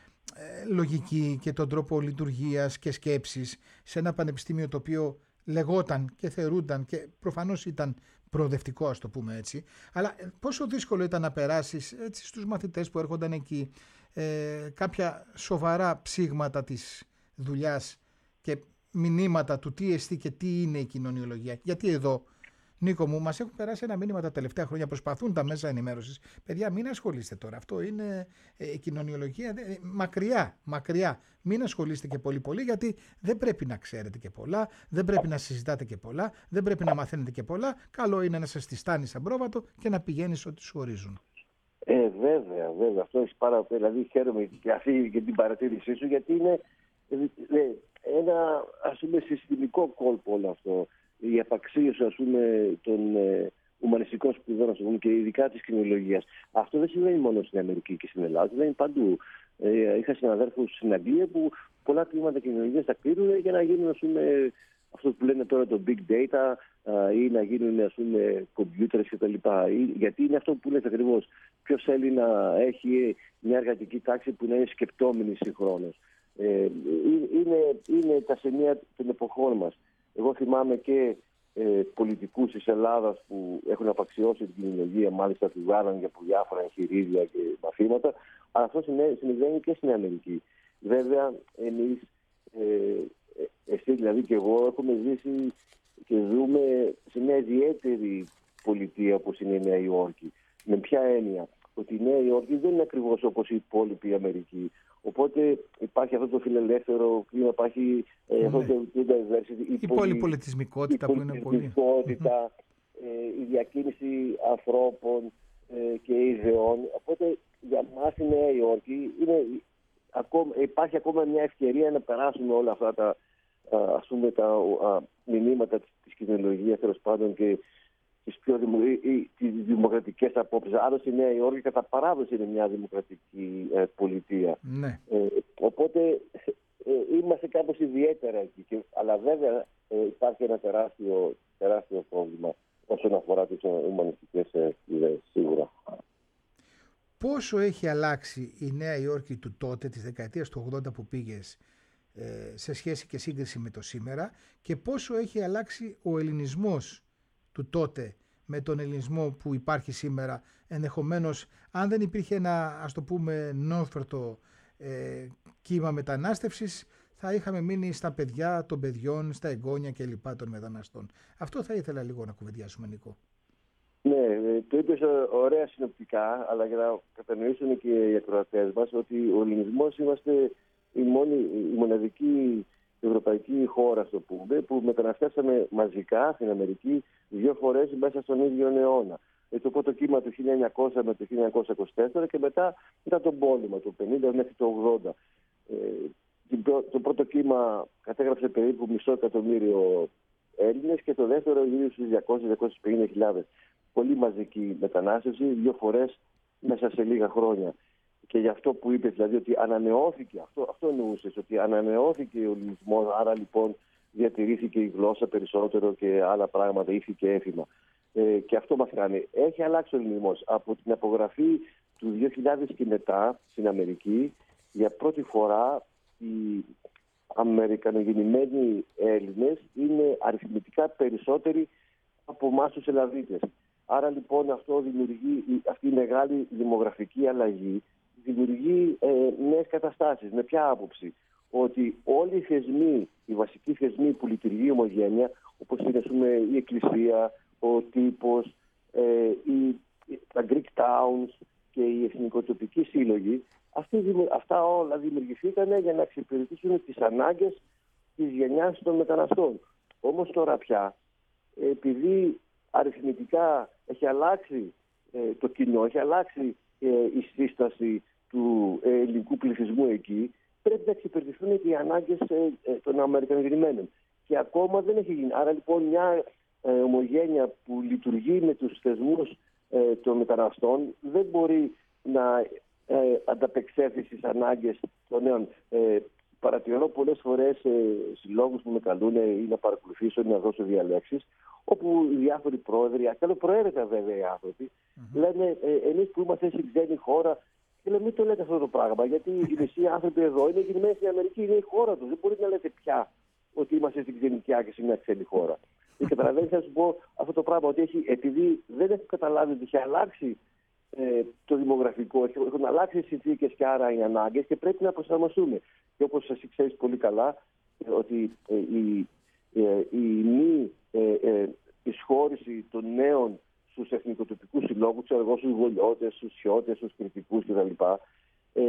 λογική και τον τρόπο λειτουργίας και σκέψης σε ένα πανεπιστήμιο το οποίο λεγόταν και θεωρούνταν και προφανώς ήταν προοδευτικό, ας το πούμε έτσι, αλλά πόσο δύσκολο ήταν να περάσεις έτσι στους μαθητές που έρχονταν εκεί ε, κάποια σοβαρά ψήγματα της δουλειάς και μηνύματα του τι εστί και τι είναι η κοινωνιολογία. Γιατί εδώ, Νίκο μου, μας έχουν περάσει ένα μήνυμα τα τελευταία χρόνια, προσπαθούν τα μέσα ενημέρωσης. Παιδιά, μην ασχολείστε τώρα. Αυτό είναι ε, η κοινωνιολογία ε, μακριά, μακριά. Μην ασχολείστε και πολύ πολύ, γιατί δεν πρέπει να ξέρετε και πολλά, δεν πρέπει να συζητάτε και πολλά, δεν πρέπει να μαθαίνετε και πολλά. Καλό είναι να σας τη στάνει σαν πρόβατο και να πηγαίνεις ό,τι σου ορίζουν. Ε, βέβαια, βέβαια. Αυτό έχει πάρα πολύ. Δηλαδή, χαίρομαι και αυτή και την παρατήρησή σου, γιατί είναι ε, ένα, ας πούμε, συστημικό κόλπο όλο αυτό. Η απαξίωση, ας πούμε, των ε, ουμανιστικών σπουδών, ας πούμε, και ειδικά της κοινωνιολογίας. Αυτό δεν συμβαίνει μόνο στην Αμερική και στην Ελλάδα, συμβαίνει παντού. Ε, είχα συναδέρφους στην Αγγλία που πολλά τμήματα κοινωνιολογίας τα κλείνουν για να γίνουν, ας πούμε, αυτό που λένε τώρα το big data α, ή να γίνουν, ας πούμε, computers κτλ. Γιατί είναι αυτό που λες ακριβώς. Ποιος θέλει να έχει μια εργατική τάξη που να είναι σκεπτόμενη συγχρόνως. Ε, είναι, είναι τα σημεία των εποχών μας. Εγώ θυμάμαι και ε, πολιτικούς της Ελλάδας που έχουν απαξιώσει την κοινωνιολογία, μάλιστα φυγάναν για διάφορα εγχειρίδια και μαθήματα, αλλά αυτό συμβαίνει και στην Αμερική. Βέβαια, εμείς, ε, εσύ δηλαδή και εγώ, έχουμε ζήσει και ζούμε σε μια ιδιαίτερη πολιτεία όπως είναι η Νέα Υόρκη. Με ποια έννοια? Ότι η Νέα Υόρκη δεν είναι ακριβώς όπως η υπόλοιπη Αμερική. Οπότε υπάρχει αυτό το φιλελεύθερο κλίμα, υπάρχει ναι. αυτό το diversity, η, η πολυπολιτισμικότητα που είναι πολύ. ε, η διακίνηση ανθρώπων ε, και ιδεών. Οπότε για μας η Νέα Υόρκη είναι, ακόμα, υπάρχει ακόμα μια ευκαιρία να περάσουμε όλα αυτά τα, ας πούμε, τα α, μηνύματα της, της κοινωνιολογίας, τέλος πάντων, και τις πιο δημο, ή, τις δημοκρατικές απόψεις. Άλλωστε η Νέα Υόρκη κατά παράδοση είναι μια δημοκρατική ε, πολιτεία. Ναι. Ε, οπότε ε, είμαστε κάπως ιδιαίτερα εκεί. Και, αλλά βέβαια ε, υπάρχει ένα τεράστιο, τεράστιο πρόβλημα όσον αφορά τις ουμανιστικές ε, ιδέες, σίγουρα. Πόσο έχει αλλάξει η Νέα Υόρκη του τότε, της δεκαετίας του ογδόντα που πήγες, ε, σε σχέση και σύγκριση με το σήμερα, και πόσο έχει αλλάξει ο ελληνισμός του τότε με τον ελληνισμό που υπάρχει σήμερα? Ενδεχομένως, αν δεν υπήρχε ένα, ας το πούμε, νόθροτο ε, κύμα μετανάστευσης, θα είχαμε μείνει στα παιδιά των παιδιών, στα εγγόνια κλπ. Των μεταναστών. Αυτό θα ήθελα λίγο να κουβεντιάσουμε, Νίκο. Ναι, το είπες ωραία συνοπτικά, αλλά για να κατανοήσουν και οι ακροατές μας ότι ο ελληνισμός είμαστε η, μόνη, η μοναδική ευρωπαϊκή χώρα, στο πούμε, που μεταναστεύσαμε μαζικά στην Αμερική δύο φορές μέσα στον ίδιο αιώνα. το πρώτο κύμα του χίλια εννιακόσια με το χίλια εννιακόσια είκοσι τέσσερα και μετά, μετά τον πόλεμο, το πενήντα μέχρι το ογδόντα. Ε, το πρώτο κύμα κατέγραψε περίπου μισό εκατομμύριο Έλληνες και το δεύτερο γύρω στους διακόσιες με διακόσιες πενήντα χιλιάδες. Πολύ μαζική μετανάστευση, δύο φορές μέσα σε λίγα χρόνια. Και γι' αυτό που είπες, δηλαδή ότι ανανεώθηκε, αυτό, αυτό εννοούσες, ότι ανανεώθηκε ο ελληνισμός, άρα λοιπόν διατηρήθηκε η γλώσσα περισσότερο και άλλα πράγματα, ήθη και έθιμα. Ε, και αυτό μας κάνει. Έχει αλλάξει ο ελληνισμός. Από την απογραφή του δύο χιλιάδες και μετά στην Αμερική, για πρώτη φορά οι Αμερικανογεννημένοι Έλληνες είναι αριθμητικά περισσότεροι από εμάς τους Ελλαδίτες. Άρα λοιπόν αυτό δημιουργεί, αυτή η μεγάλη δημογραφική αλλαγή δημιουργεί ε, νέες καταστάσεις. Με ποια άποψη? Ότι όλοι οι θεσμοί, οι βασικοί θεσμοί που λειτουργεί ομογένεια, όπως είναι πούμε, η Εκκλησία, ο τύπος, ε, η, τα Greek Towns και οι εθνικοτοπικοί σύλλογοι, αυτοί, αυτά όλα δημιουργηθήκαν για να εξυπηρετήσουν τις ανάγκες της γενιάς των μεταναστών. Όμως τώρα πια, επειδή αριθμητικά έχει αλλάξει ε, το κοινό, έχει αλλάξει ε, η σύσταση του ε, ελληνικού πληθυσμού εκεί, πρέπει να εξυπηρετηθούν και οι ανάγκες ε, ε, των Αμερικανογεννημένων. Και ακόμα δεν έχει γίνει. Άρα λοιπόν μια ε, ομογένεια που λειτουργεί με τους θεσμούς ε, των μεταναστών δεν μπορεί να ε, ανταπεξέλθει στις ανάγκες των νέων. Ε, παρατηρώ πολλές φορές ε, συλλόγους που με καλούν ή να παρακολουθήσω ή να δώσω διαλέξεις, όπου οι διάφοροι πρόεδροι, καλοπροαίρετα βέβαια οι άνθρωποι, mm-hmm. λένε ε, εμείς που είμαστε στην ξένη χώρα, και λέμε μην το λέτε αυτό το πράγμα, γιατί οι μισοί άνθρωποι εδώ είναι γεννημένοι στην Αμερική, είναι η χώρα τους. Δεν μπορείτε να λέτε πια ότι είμαστε στην ξενικιά και σε μια ξένη χώρα. Και καταλαβαίνετε, θα σου πω αυτό το πράγμα, ότι έχει, επειδή δεν έχω καταλάβει ότι έχει αλλάξει ε, το δημογραφικό, έχουν αλλάξει οι συνθήκες και άρα οι ανάγκες και πρέπει να προσαρμοστούμε. Και όπως εσύ ξέρεις πολύ καλά, ε, ότι ε, η, ε, η μη ε, ε, εισχώρηση των νέων στους εθνικοτοπικούς συλλόγους, στους γολιώτες, στους σιώτες, στους κριτικούς κτλ. Ε,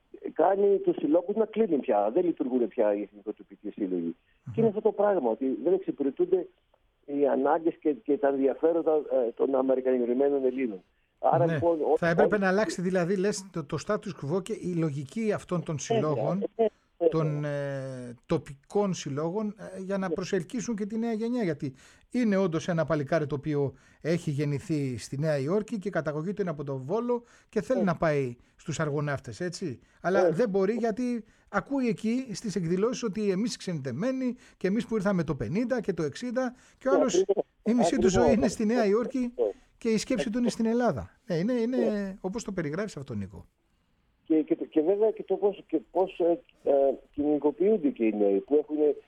κάνει τους συλλόγους να κλείνουν πια. Δεν λειτουργούν πια οι εθνικοτοπικοί σύλλογοι. Mm-hmm. Και είναι αυτό το πράγμα, ότι δεν εξυπηρετούνται οι ανάγκες και, και τα ενδιαφέροντα ε, των Αμερικανογεννημένων Ελλήνων. Άρα, ναι. λοιπόν, ό, θα έπρεπε ό, να αλλάξει δηλαδή λες, το, το status quo και η λογική αυτών των συλλόγων, ε, ε, ε, των ε, τοπικών συλλόγων, ε, για να προσελκύσουν και τη νέα γενιά. Γιατί είναι όντως ένα παλικάρι το οποίο έχει γεννηθεί στη Νέα Υόρκη και καταγωγή του είναι από τον Βόλο και θέλει ε. να πάει στους αργοναύτες, έτσι. Αλλά ε. δεν μπορεί, γιατί ακούει εκεί στις εκδηλώσεις ότι εμείς ξενιτεμένοι και εμείς που ήρθαμε το πενήντα και το εξήντα και ο άλλος η μισή του ζωή είναι στη Νέα Υόρκη και η σκέψη του είναι στην Ελλάδα. Ε, είναι είναι όπως το περιγράφεις αυτό, Νίκο. Και, και, και βέβαια και το πώς, και πώς ε, ε, κοινωνικοποιούνται και οι νέοι που έχουν ε,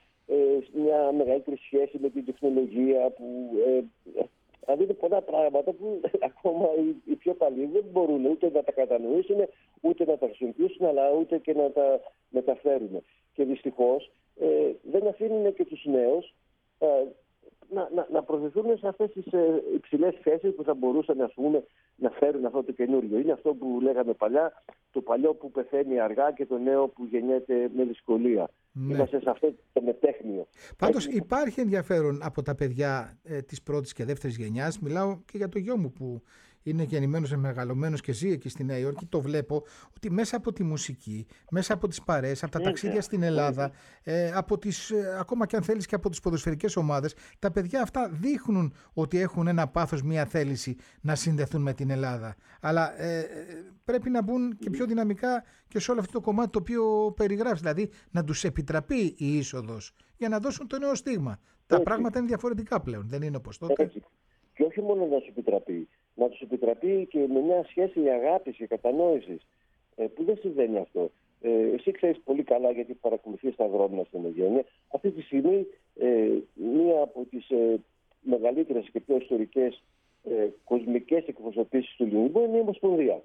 μια μεγαλύτερη σχέση με την τεχνολογία, που ε, δηλαδή είναι πολλά πράγματα που ακόμα οι, οι πιο παλιοί δεν μπορούν ούτε να τα κατανοήσουν, ούτε να τα χρησιμοποιήσουν, αλλά ούτε και να τα μεταφέρουν. Και δυστυχώς ε, δεν αφήνουν και τους νέους ε, να, να, να προσδεθούν σε αυτές τις ε, υψηλές θέσεις που θα μπορούσαν, ας πούμε, να φέρουν αυτό το καινούριο. Είναι αυτό που λέγαμε παλιά, το παλιό που πεθαίνει αργά και το νέο που γεννιέται με δυσκολία. Ναι. Είμαστε σε αυτό το μετέχνιο. Πάντως Έχει... υπάρχει ενδιαφέρον από τα παιδιά ε, της πρώτης και δεύτερης γενιάς. Μιλάω και για το γιο μου που είναι γεννημένος, μεγαλωμένος και ζει εκεί στη Νέα Υόρκη. Το βλέπω ότι μέσα από τη μουσική, μέσα από τις παρέες, από τα ταξίδια στην Ελλάδα, ε, από τις, ε, ακόμα και αν θέλεις και από τις ποδοσφαιρικές ομάδες, τα παιδιά αυτά δείχνουν ότι έχουν ένα πάθος, μια θέληση να συνδεθούν με την Ελλάδα. Αλλά ε, πρέπει να μπουν και πιο δυναμικά και σε όλο αυτό το κομμάτι το οποίο περιγράφεις. Δηλαδή να τους επιτραπεί η είσοδος για να δώσουν το νέο στίγμα. Τα Έτσι. πράγματα είναι διαφορετικά πλέον, δεν είναι όπως τότε. Έτσι. Και όχι μόνο να τους επιτραπεί, να τους επιτραπεί και με μια σχέση αγάπης και κατανόησης, ε, που δεν συμβαίνει αυτό. Ε, εσύ ξέρεις πολύ καλά, γιατί παρακολουθείς τα δρόμια στην ομογένεια. Αυτή τη στιγμή ε, μία από τις ε, μεγαλύτερες και πιο ιστορικές ε, κοσμικές εκπροσωπήσεις του ελληνισμού είναι η Ομοσπονδία.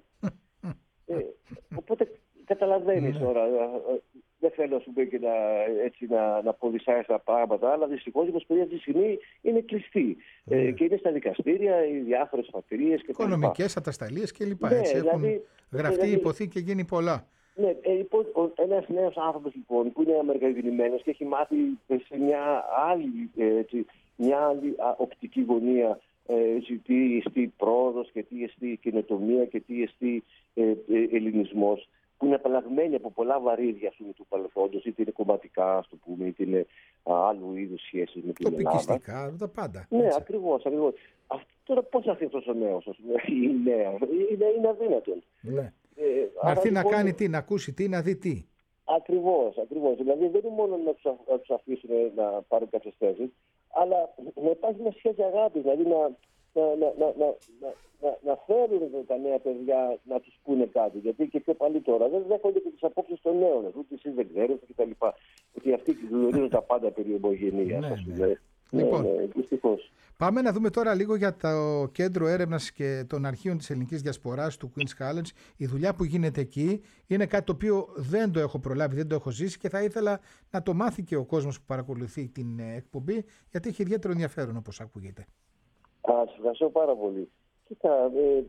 ε, οπότε καταλαβαίνεις τώρα. Δεν θέλω να σου πει και να, έτσι, να, να αποδυσάρεις τα πράγματα, αλλά δυστυχώς η Ομοσπονδία αυτή τη στιγμή είναι κλειστή. Mm. Ε, και είναι στα δικαστήρια, οι διάφορες φατρίες και οικονομικές ατασταλίες κλπ. Ναι, έχουν δηλαδή, γραφτεί, δηλαδή, υποθεί και γίνει πολλά. Ναι, ε, λοιπόν, ένας νέος άνθρωπος λοιπόν που είναι αμερικανοποιημένος και έχει μάθει σε μια άλλη, έτσι, μια άλλη α, οπτική γωνία ε, τι εστί πρόοδος και τι εστί καινοτομία και τι εστί ε, ε, ελληνισμός, που είναι απαλλαγμένοι από πολλά βαρύδια του παρελθόντος, είτε είναι κομματικά, ας το πούμε, είτε είναι α, άλλου είδους σχέσεις με την Ελλάδα. Τοπικιστικά, τα πάντα. Ναι, έτσι. ακριβώς, ακριβώς. Αυτό, τώρα πώς θα έρθει αυτός ο νέος, ας πούμε, η νέα, είναι, είναι αδύνατον. Ναι. Ε, να έρθει λοιπόν, να κάνει τι, να ακούσει τι, να δει τι. Ακριβώς, ακριβώς. Δηλαδή δεν είναι μόνο να τους, να τους αφήσουν να πάρουν κάποιες θέσεις, αλλά να υπάρχει μια σχέση αγάπης, δηλαδή να, να, να, να, να, να, να φέρουν τα νέα παιδιά να τους πούνε κάτι. Γιατί και πιο πάλι τώρα δεν δέχονται και τις απόψεις των νέων, ούτε εσείς δεν ξέρετε κτλ. Ότι αυτοί γνωρίζουν τα πάντα περί ομογενείας. Ναι, ναι. Λοιπόν, ναι, ναι, πάμε να δούμε τώρα λίγο για το Κέντρο Έρευνας και των Αρχείων της Ελληνικής Διασποράς του Queen's College. Η δουλειά που γίνεται εκεί είναι κάτι το οποίο δεν το έχω προλάβει, δεν το έχω ζήσει και θα ήθελα να το μάθει και ο κόσμος που παρακολουθεί την εκπομπή, γιατί έχει ιδιαίτερο ενδιαφέρον όπως ακούγεται. Α, σας ευχαριστώ πάρα πολύ. Κοίτα, ε,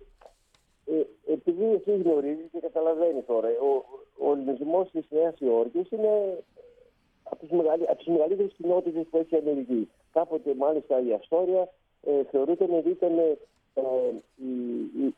ε, επειδή εσύ γνωρίζεις και καταλαβαίνει τώρα, ο, ο ελληνισμός της Νέας Υόρκης είναι από τις, μεγαλύ, από τις μεγαλύτερες κοινότητες που έχει η Αμερική. Κάποτε μάλιστα η Αστόρια ε, θεωρείται ότι ήταν ε, η, η,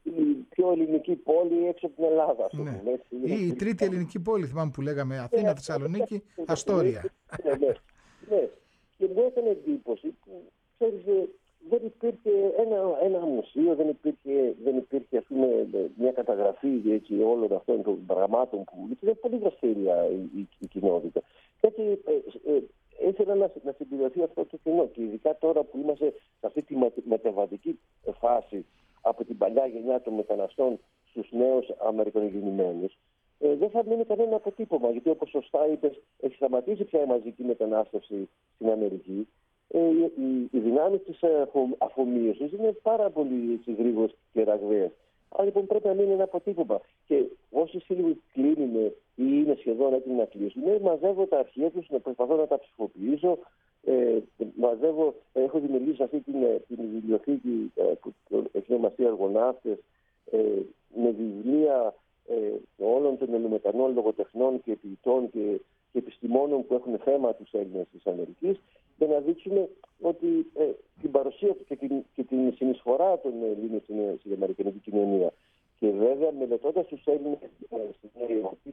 η πιο ελληνική πόλη έξω από την Ελλάδα. Ναι. Πούμε, ή η τρίτη ελληνική πόλη, θυμάμαι που λέγαμε, Αθήνα, Θεσσαλονίκη, Αστόρια. Ναι, ναι, ναι. Και μου έκανε εντύπωση που, ξέρεις, δεν υπήρχε ένα, ένα μουσείο, δεν υπήρχε, δεν υπήρχε ας πούμε, μια καταγραφή έτσι, όλων αυτών των πραγμάτων που ήταν πολύ δραστήρια η, η, η κοινότητα. Και έτσι ε, ε, ήθελα να, να συμπληρωθεί αυτό το κοινό και ειδικά τώρα που είμαστε σε αυτή τη μεταβατική φάση από την παλιά γενιά των μεταναστών στους νέους Αμερικανογεννημένους, ε, δεν θα μείνει κανένα αποτύπωμα, γιατί όπως σωστά είπες, έχει σταματήσει πια η μαζική μετανάστευση στην Αμερική. Ε, οι, οι δυνάμεις της αφομοίωσης είναι πάρα πολύ γρήγορες και ραγδαίες. Άρα λοιπόν πρέπει να μείνει ένα αποτύπωμα. Και όσοι σύλλογοι κλείνουν ή είναι σχεδόν έτοιμοι να κλείσουν, μαζεύω τα αρχεία τους, να προσπαθώ να τα ψηφοποιήσω. Ε, μαζεύω, έχω δημιουργήσει αυτή την, την βιβλιοθήκη ε, που έχει ονομαστεί Αργοναύτες, ε, με βιβλία ε, όλων των ελληνομετανών λογοτεχνών και ποιητών και, και επιστημόνων που έχουν θέμα τους Έλληνες της Αμερικής, για να δείξουμε ότι ε, την παρουσία του και την, και την συνεισφορά των Ελλήνων στην, στην Αμερικανική κοινωνία. Και βέβαια μελετώντας τους Έλληνες στην Νέα Υόρκη,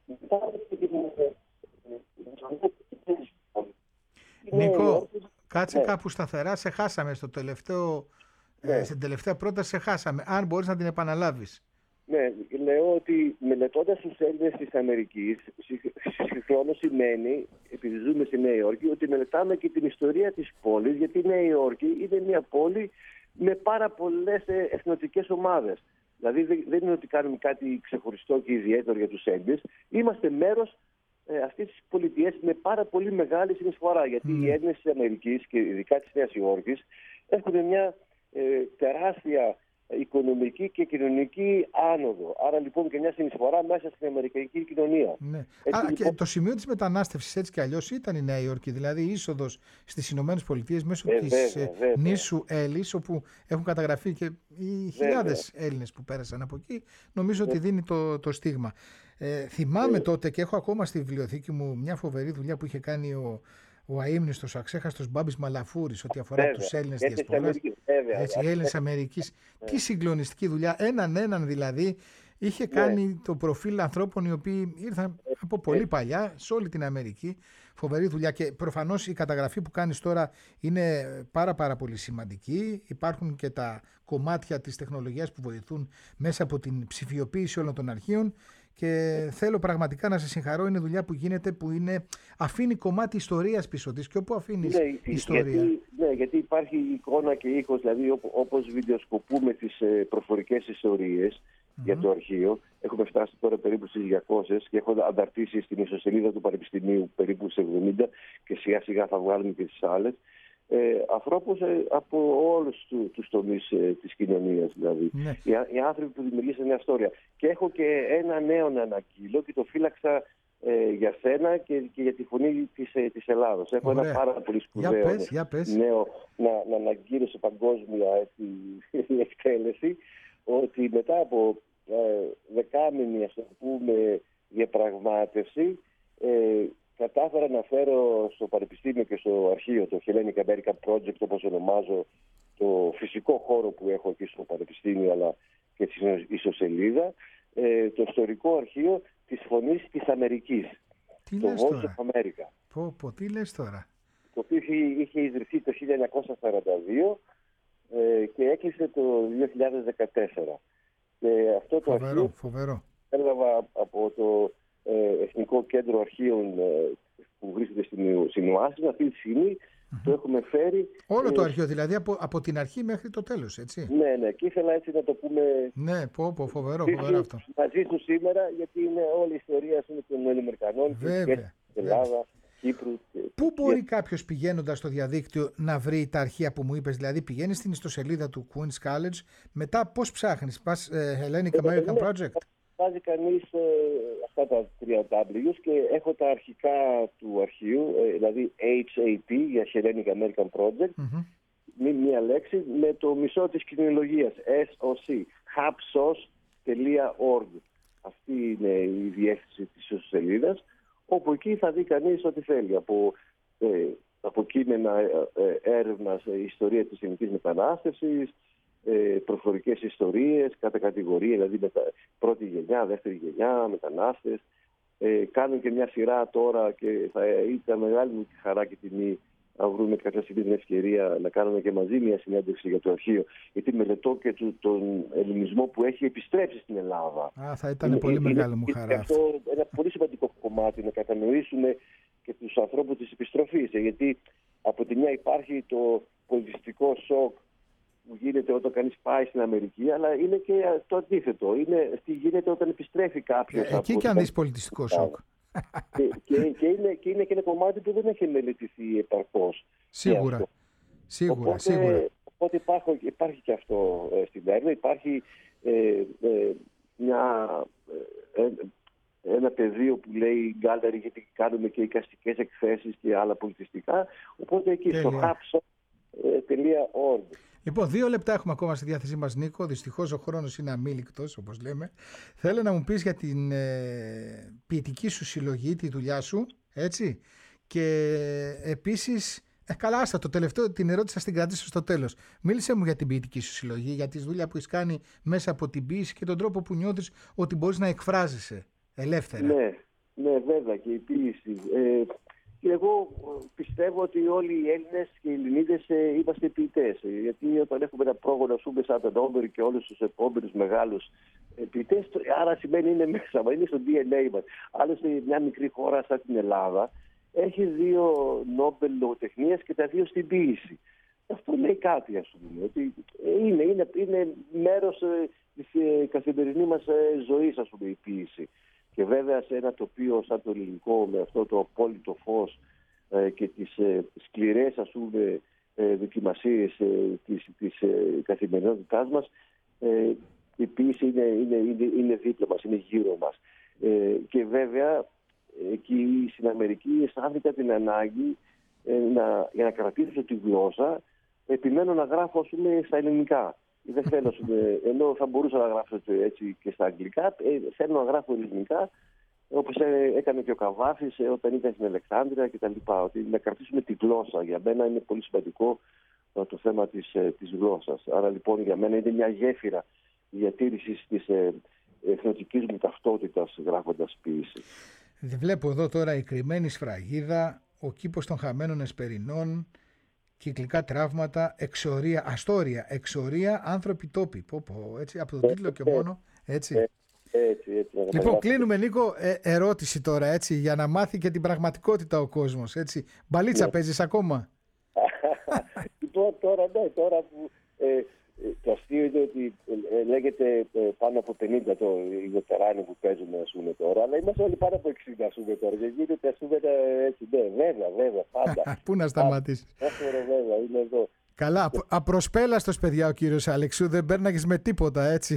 Νίκο, κάτσε ναι. κάπου σταθερά, σε χάσαμε στο τελευταίο, ναι. ε, στην τελευταία πρόταση σε χάσαμε. Αν μπορείς να την επαναλάβεις. Ναι, λέω ότι μελετώντας τους Έλληνες της Αμερικής, συγχρόνως σημαίνει, επειδή ζούμε στη Νέα Υόρκη, ότι μελετάμε και την ιστορία της πόλης, γιατί η Νέα Υόρκη είναι μια πόλη με πάρα πολλές εθνοτικές ομάδες. Δηλαδή δεν είναι ότι κάνουμε κάτι ξεχωριστό και ιδιαίτερο για τους Έλληνες. Είμαστε μέρος ε, αυτής της πολιτείας με πάρα πολύ μεγάλη συνεισφορά, γιατί mm. οι Έλληνες της Αμερικής και ειδικά της Νέας Υόρκης έχουν μια ε, τεράστια οικονομική και κοινωνική άνοδο. Άρα λοιπόν και μια συνεισφορά μέσα στην αμερικανική κοινωνία. Ναι. Έτσι, Α, λοιπόν... Και το σημείο της μετανάστευσης έτσι κι αλλιώς ήταν η Νέα Υόρκη, δηλαδή η είσοδος στις Ηνωμένες Πολιτείες μέσω ε, της βέβαια, βέβαια. νήσου Έλλης, όπου έχουν καταγραφεί και οι χιλιάδες Έλληνες που πέρασαν από εκεί, νομίζω ότι δίνει το, το στίγμα. Ε, θυμάμαι ε. τότε και έχω ακόμα στη βιβλιοθήκη μου μια φοβερή δουλειά που είχε κάνει ο ο αείμνηστος, ο αξέχαστος Μπάμπης Μαλαφούρης, ό,τι αφορά βέβαια, τους Έλληνες διασποράς. Έτσι, οι Έλληνες Αμερικής. Τι συγκλονιστική δουλειά. Έναν έναν δηλαδή είχε κάνει ναι. το προφίλ ανθρώπων οι οποίοι ήρθαν από πολύ παλιά σε όλη την Αμερική. Φοβερή δουλειά και προφανώς η καταγραφή που κάνεις τώρα είναι πάρα πάρα πολύ σημαντική. Υπάρχουν και τα κομμάτια της τεχνολογίας που βοηθούν μέσα από την ψηφιοποίηση όλων των αρχείων. Και θέλω πραγματικά να σε συγχαρώ, είναι δουλειά που γίνεται, που είναι, αφήνει κομμάτι ιστορίας πίσω της και όπου αφήνεις ναι, ιστορία. Γιατί, ναι, γιατί υπάρχει εικόνα και ήχος, δηλαδή όπως βιντεοσκοπούμε τις προφορικές ιστορίες mm-hmm. για το αρχείο. Έχουμε φτάσει τώρα περίπου στις διακόσιες και έχω ανταρτήσει στην ιστοσελίδα του Πανεπιστημίου περίπου στις εβδομήντα και σιγά σιγά θα βγάλουμε και τις άλλες. Ε, ανθρώπους ε, από όλους του, τους τομείς ε, της κοινωνίας δηλαδή. Ναι. Οι, οι άνθρωποι που δημιουργήσαν μια ιστορία. Και έχω και ένα νέο να αναγγείλω και το φύλαξα ε, για σένα και, και για τη φωνή της, ε, της Ελλάδος. Έχω Ωραία. ένα πάρα πολύ σπουδαίο για πες, για πες. νέο να, να αναγγείλω σε παγκόσμια έτσι, εκτέλεση, ότι μετά από ε, δεκάμηνη ας το πούμε διαπραγμάτευση ε, κατάφερα να φέρω στο Πανεπιστήμιο και στο αρχείο, το Hellenic American Project όπως ονομάζω, το το φυσικό χώρο που έχω εκεί στο Πανεπιστήμιο, αλλά και στην ιστοσελίδα, ε, το ιστορικό αρχείο της Φωνής της Αμερικής. Τι το λες Voice τώρα? of America. Πω, πω, τι λες τώρα? Το οποίο είχε, είχε ιδρυθεί το χίλια εννιακόσια σαράντα δύο ε, και έκλεισε το δύο χιλιάδες δεκατέσσερα. Και αυτό το Φοβερό, αρχείο φοβερό. έλαβα από το ε, Εθνικό Κέντρο Αρχείων ε, που βρίσκεται στην, στην Ουάσιγκτον. Αυτή τη στιγμή mm-hmm. το έχουμε φέρει. Όλο ε, το αρχείο, δηλαδή από, από την αρχή μέχρι το τέλος, έτσι. Ναι, ναι, και ήθελα έτσι να το πούμε. Ναι, πω, πω, φοβερό, φοβερό αυτό. Μαζί σου σήμερα, γιατί είναι όλη η ιστορία σου των Ελληνοαμερικανών και την Ελλάδα, Κύπρου. Και... Πού μπορεί κάποιος πηγαίνοντας στο διαδίκτυο να βρει τα αρχεία που μου είπες? Δηλαδή πηγαίνεις στην ιστοσελίδα του Queen's College, μετά πώς ψάχνεις? Πας ε, Hellenic American ναι, Project? Βάζει κανείς ε, αυτά τα τρία ντάμπλιου και έχω τα αρχικά του αρχείου, ε, δηλαδή έιτς έι πι για Hellenic American Project, mm-hmm. μία λέξη, με το μισό της κοινολογίας, ες ο σι, hapsos τελεία org. Αυτή είναι η διεύθυνση της ιστοσελίδας, όπου εκεί θα δει κανείς ό,τι θέλει, από, ε, από κείμενα ε, ε, έρευνας, ε, ιστορία της ελληνικής μετανάστευσης, ε, προφορικές ιστορίες, κατά κατηγορία, δηλαδή μετα... πρώτη γενιά, δεύτερη γενιά, μετανάστες. Ε, κάνουν και μια σειρά τώρα και θα ήταν μεγάλη μου χαρά και τιμή να βρούμε κάποια στιγμή την ευκαιρία να κάνουμε και μαζί μια συνέντευξη για το αρχείο. Γιατί μελετώ και του, τον ελληνισμό που έχει επιστρέψει στην Ελλάδα. Α, θα ήταν είναι, πολύ είναι, μεγάλη μου χαρά. Αυτό είναι ένα πολύ σημαντικό κομμάτι, να κατανοήσουμε και τους ανθρώπους της επιστροφής. Γιατί από τη μια υπάρχει το πολιτιστικό σοκ που γίνεται όταν κανείς πάει στην Αμερική, αλλά είναι και το αντίθετο. Είναι τι γίνεται όταν επιστρέφει κάποιος. Ε, εκεί και αν δεις πολιτιστικό σοκ. και, και, και, είναι, και είναι και ένα κομμάτι που δεν έχει μελετηθεί επαρκώς. Σίγουρα. Σίγουρα, οπότε, σίγουρα. Οπότε υπάρχει, υπάρχει και αυτό ε, στην έρευνα. Υπάρχει ε, ε, μια, ε, ένα πεδίο που λέει gallery, γιατί κάνουμε και εικαστικές εκθέσεις και άλλα πολιτιστικά. Οπότε εκεί τέλεια. Στο hapsos τελεία org. Λοιπόν, δύο λεπτά έχουμε ακόμα στη διάθεσή μας, Νίκο. Δυστυχώς ο χρόνος είναι αμήλικτος, όπως λέμε. Θέλω να μου πεις για την ε, ποιητική σου συλλογή, τη δουλειά σου, έτσι. Και επίσης, ε, καλά, άστα, το τελευταίο, την ερώτηση θα την κρατήσω στο τέλος. Μίλησε μου για την ποιητική σου συλλογή, για τη δουλειά που έχεις κάνει μέσα από την ποίηση και τον τρόπο που νιώθεις ότι μπορείς να εκφράζεσαι ελεύθερα. Ναι, ναι, βέβαια, και η ποίηση. Ε, Και εγώ πιστεύω ότι όλοι οι Έλληνες και οι Ελληνίδες ε, είμαστε ποιητές. Γιατί όταν έχουμε ένα πρόγονο, ας πούμε, σαν τον Όμπερ και όλους τους επόμενους μεγάλους ε, ποιητές, άρα σημαίνει είναι μέσα μας, είναι στο ντι εν έι μας. Άλλωστε, μια μικρή χώρα σαν την Ελλάδα έχει δύο Νόμπελ λογοτεχνίας και τα δύο στην ποίηση. Αυτό λέει κάτι, ας πούμε. Ότι είναι, είναι, είναι μέρος ε, της ε, καθημερινής μας ε, ζωής, ας πούμε, η ποίηση. Και βέβαια σε ένα τοπίο σαν το ελληνικό, με αυτό το απόλυτο φως ε, και τις ε, σκληρές, ας πούμε, ε, δοκιμασίες ε, της, της ε, καθημερινότητάς μας, ε, η ποίηση είναι, είναι, είναι, είναι δίπλα μας, είναι γύρω μας. Ε, και βέβαια εκεί στην Αμερική αισθάνθηκα την ανάγκη ε, να, για να κρατήσω τη γλώσσα, επιμένω να γράφω, ας πούμε, στα ελληνικά. Δεν θέλω, ενώ θα μπορούσα να γράψω έτσι και στα αγγλικά, ε, θέλω να γράφω ελληνικά, όπως έκανε και ο Καβάφης όταν ήταν στην Αλεξάνδρεια κτλ. Ότι να κρατήσουμε τη γλώσσα. Για μένα είναι πολύ σημαντικό το θέμα της, της γλώσσας. Άρα λοιπόν για μένα είναι μια γέφυρα διατήρησης της εθνοτικής μου ταυτότητας γράφοντας ποίηση. Βλέπω εδώ τώρα η κρυμμένη σφραγίδα, ο κήπος των χαμένων εσπερινών, κυκλικά τραύματα, εξορία, αστόρια, εξορία, άνθρωποι τόποι. Πω, πω, έτσι, από τον τίτλο και μόνο, έτσι. Έτσι, έτσι, λοιπόν, κλείνουμε, Νίκο, ε, ερώτηση τώρα, έτσι, για να μάθει και την πραγματικότητα ο κόσμος, έτσι. Μπαλίτσα, ναι. Παίζεις ακόμα? Λοιπόν, τώρα, ναι, τώρα που ε, το αστείο είναι ότι ε, λέγεται ε, πάνω από πενήντα το, οι βετεράνοι που παίζουν, ας πούμε, τώρα, αλλά είμαστε όλοι πάνω από εξήντα, ας πούμε, τώρα. Και γίνεται, ας πούμε, έτσι, ναι, βέβαια, βέβαια, πάντα. Πού να σταματήσεις. Βέβαια, είναι εδώ. Καλά, απροσπέλαστος, παιδιά, ο κύριος Αλεξού, δεν πέρναγες με τίποτα, έτσι.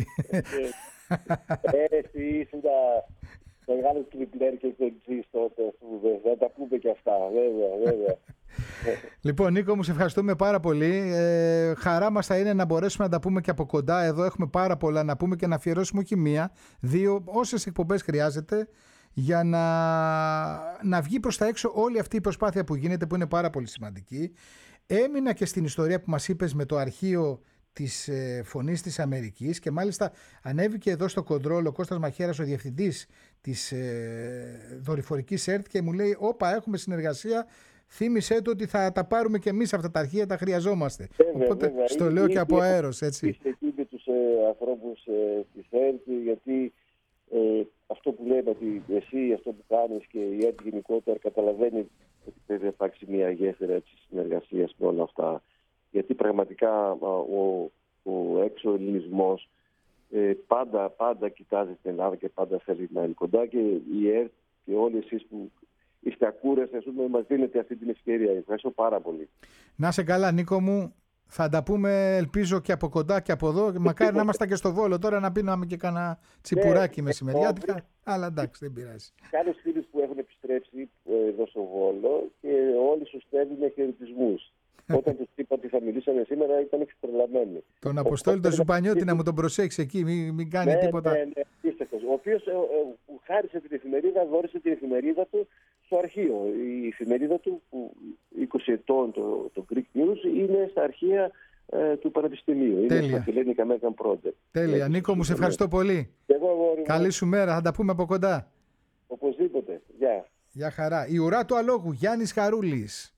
Έτσι, ήσουν μεγάλος τριπλέρ και εξής τότε, θα τα πούμε και αυτά, βέβαια, βέβαια. Λοιπόν, Νίκο, μου σε ευχαριστούμε πάρα πολύ. Ε, χαρά μας θα είναι να μπορέσουμε να τα πούμε και από κοντά. Εδώ έχουμε πάρα πολλά να πούμε και να αφιερώσουμε όχι μία, δύο, όσες εκπομπές χρειάζεται, για να, να βγει προς τα έξω όλη αυτή η προσπάθεια που γίνεται, που είναι πάρα πολύ σημαντική. Έμεινα και στην ιστορία που μας είπες με το αρχείο της ε, Φωνής της Αμερικής και μάλιστα ανέβηκε εδώ στο κοντρόλ ο Κώστας Μαχαίρας, ο διευθυντής της ε, δορυφορικής ΕΡΤ, και μου λέει όπα, έχουμε συνεργασία, θύμισέ του ότι θα τα πάρουμε και εμείς αυτά τα αρχεία, τα χρειαζόμαστε. Βέβαια, Οπότε βέβαια. στο Ή, λέω ή, και από ή, αέρος, έτσι. Είστε εκεί με τους ε, ανθρώπους ε, της ΕΡΤ, γιατί ε, αυτό που λέμε ότι εσύ αυτό που κάνεις και η ΕΡΤ γενικότερα καταλαβαίνει ότι πρέπει να υπάρξει μια γέφυρα συνεργασίας με όλα αυτά. Γιατί πραγματικά ο, ο έξω ελληνισμός ε, πάντα, πάντα κοιτάζει την Ελλάδα και πάντα θέλει να είναι κοντά, και η ΕΡΤ και όλοι εσείς που είστε ακούρες, ας πούμε, μας δίνετε αυτή την ευκαιρία. Ευχαριστώ πάρα πολύ. Να σε καλά, Νίκο μου. Θα τα πούμε, ελπίζω, και από κοντά και από εδώ. Μακάρι να είμαστε και στο Βόλο τώρα, να πίναμε και κανένα τσιπουράκι ναι, μεσημεριάτικα. ναι. Αλλά εντάξει, δεν πειράζει. Κάποιους φίλους που έχουν επιστρέψει εδώ στο Βόλο και όλοι σου στέλνουν χαιρετισμούς. Όταν τους είπα ότι θα μιλήσαμε σήμερα, ήταν εξτρελαμένοι. Τον Αποστόλη τον Ζουπανιώτη να μου τον προσέξει εκεί, μην, μην κάνει ναι, τίποτα. Ναι, ναι, απίστευτος. Ο οποίος ε, ε, χάρισε την εφημερίδα, δώρισε την εφημερίδα του στο αρχείο. Η εφημερίδα του, που είκοσι ετών, το, το Greek News, είναι στα αρχεία ε, του Πανεπιστημίου. Τέλεια. Είναι στο Hellenic American Project. Τέλεια. Νίκο μου, σε ευχαριστώ πολύ. Εγώ, εγώ, Καλή σου μέρα, θα τα πούμε από κοντά. Οπωσδήποτε. Γεια. Γεια χαρά. Η ουρά του αλόγου, Γιάννης Χαρούλης.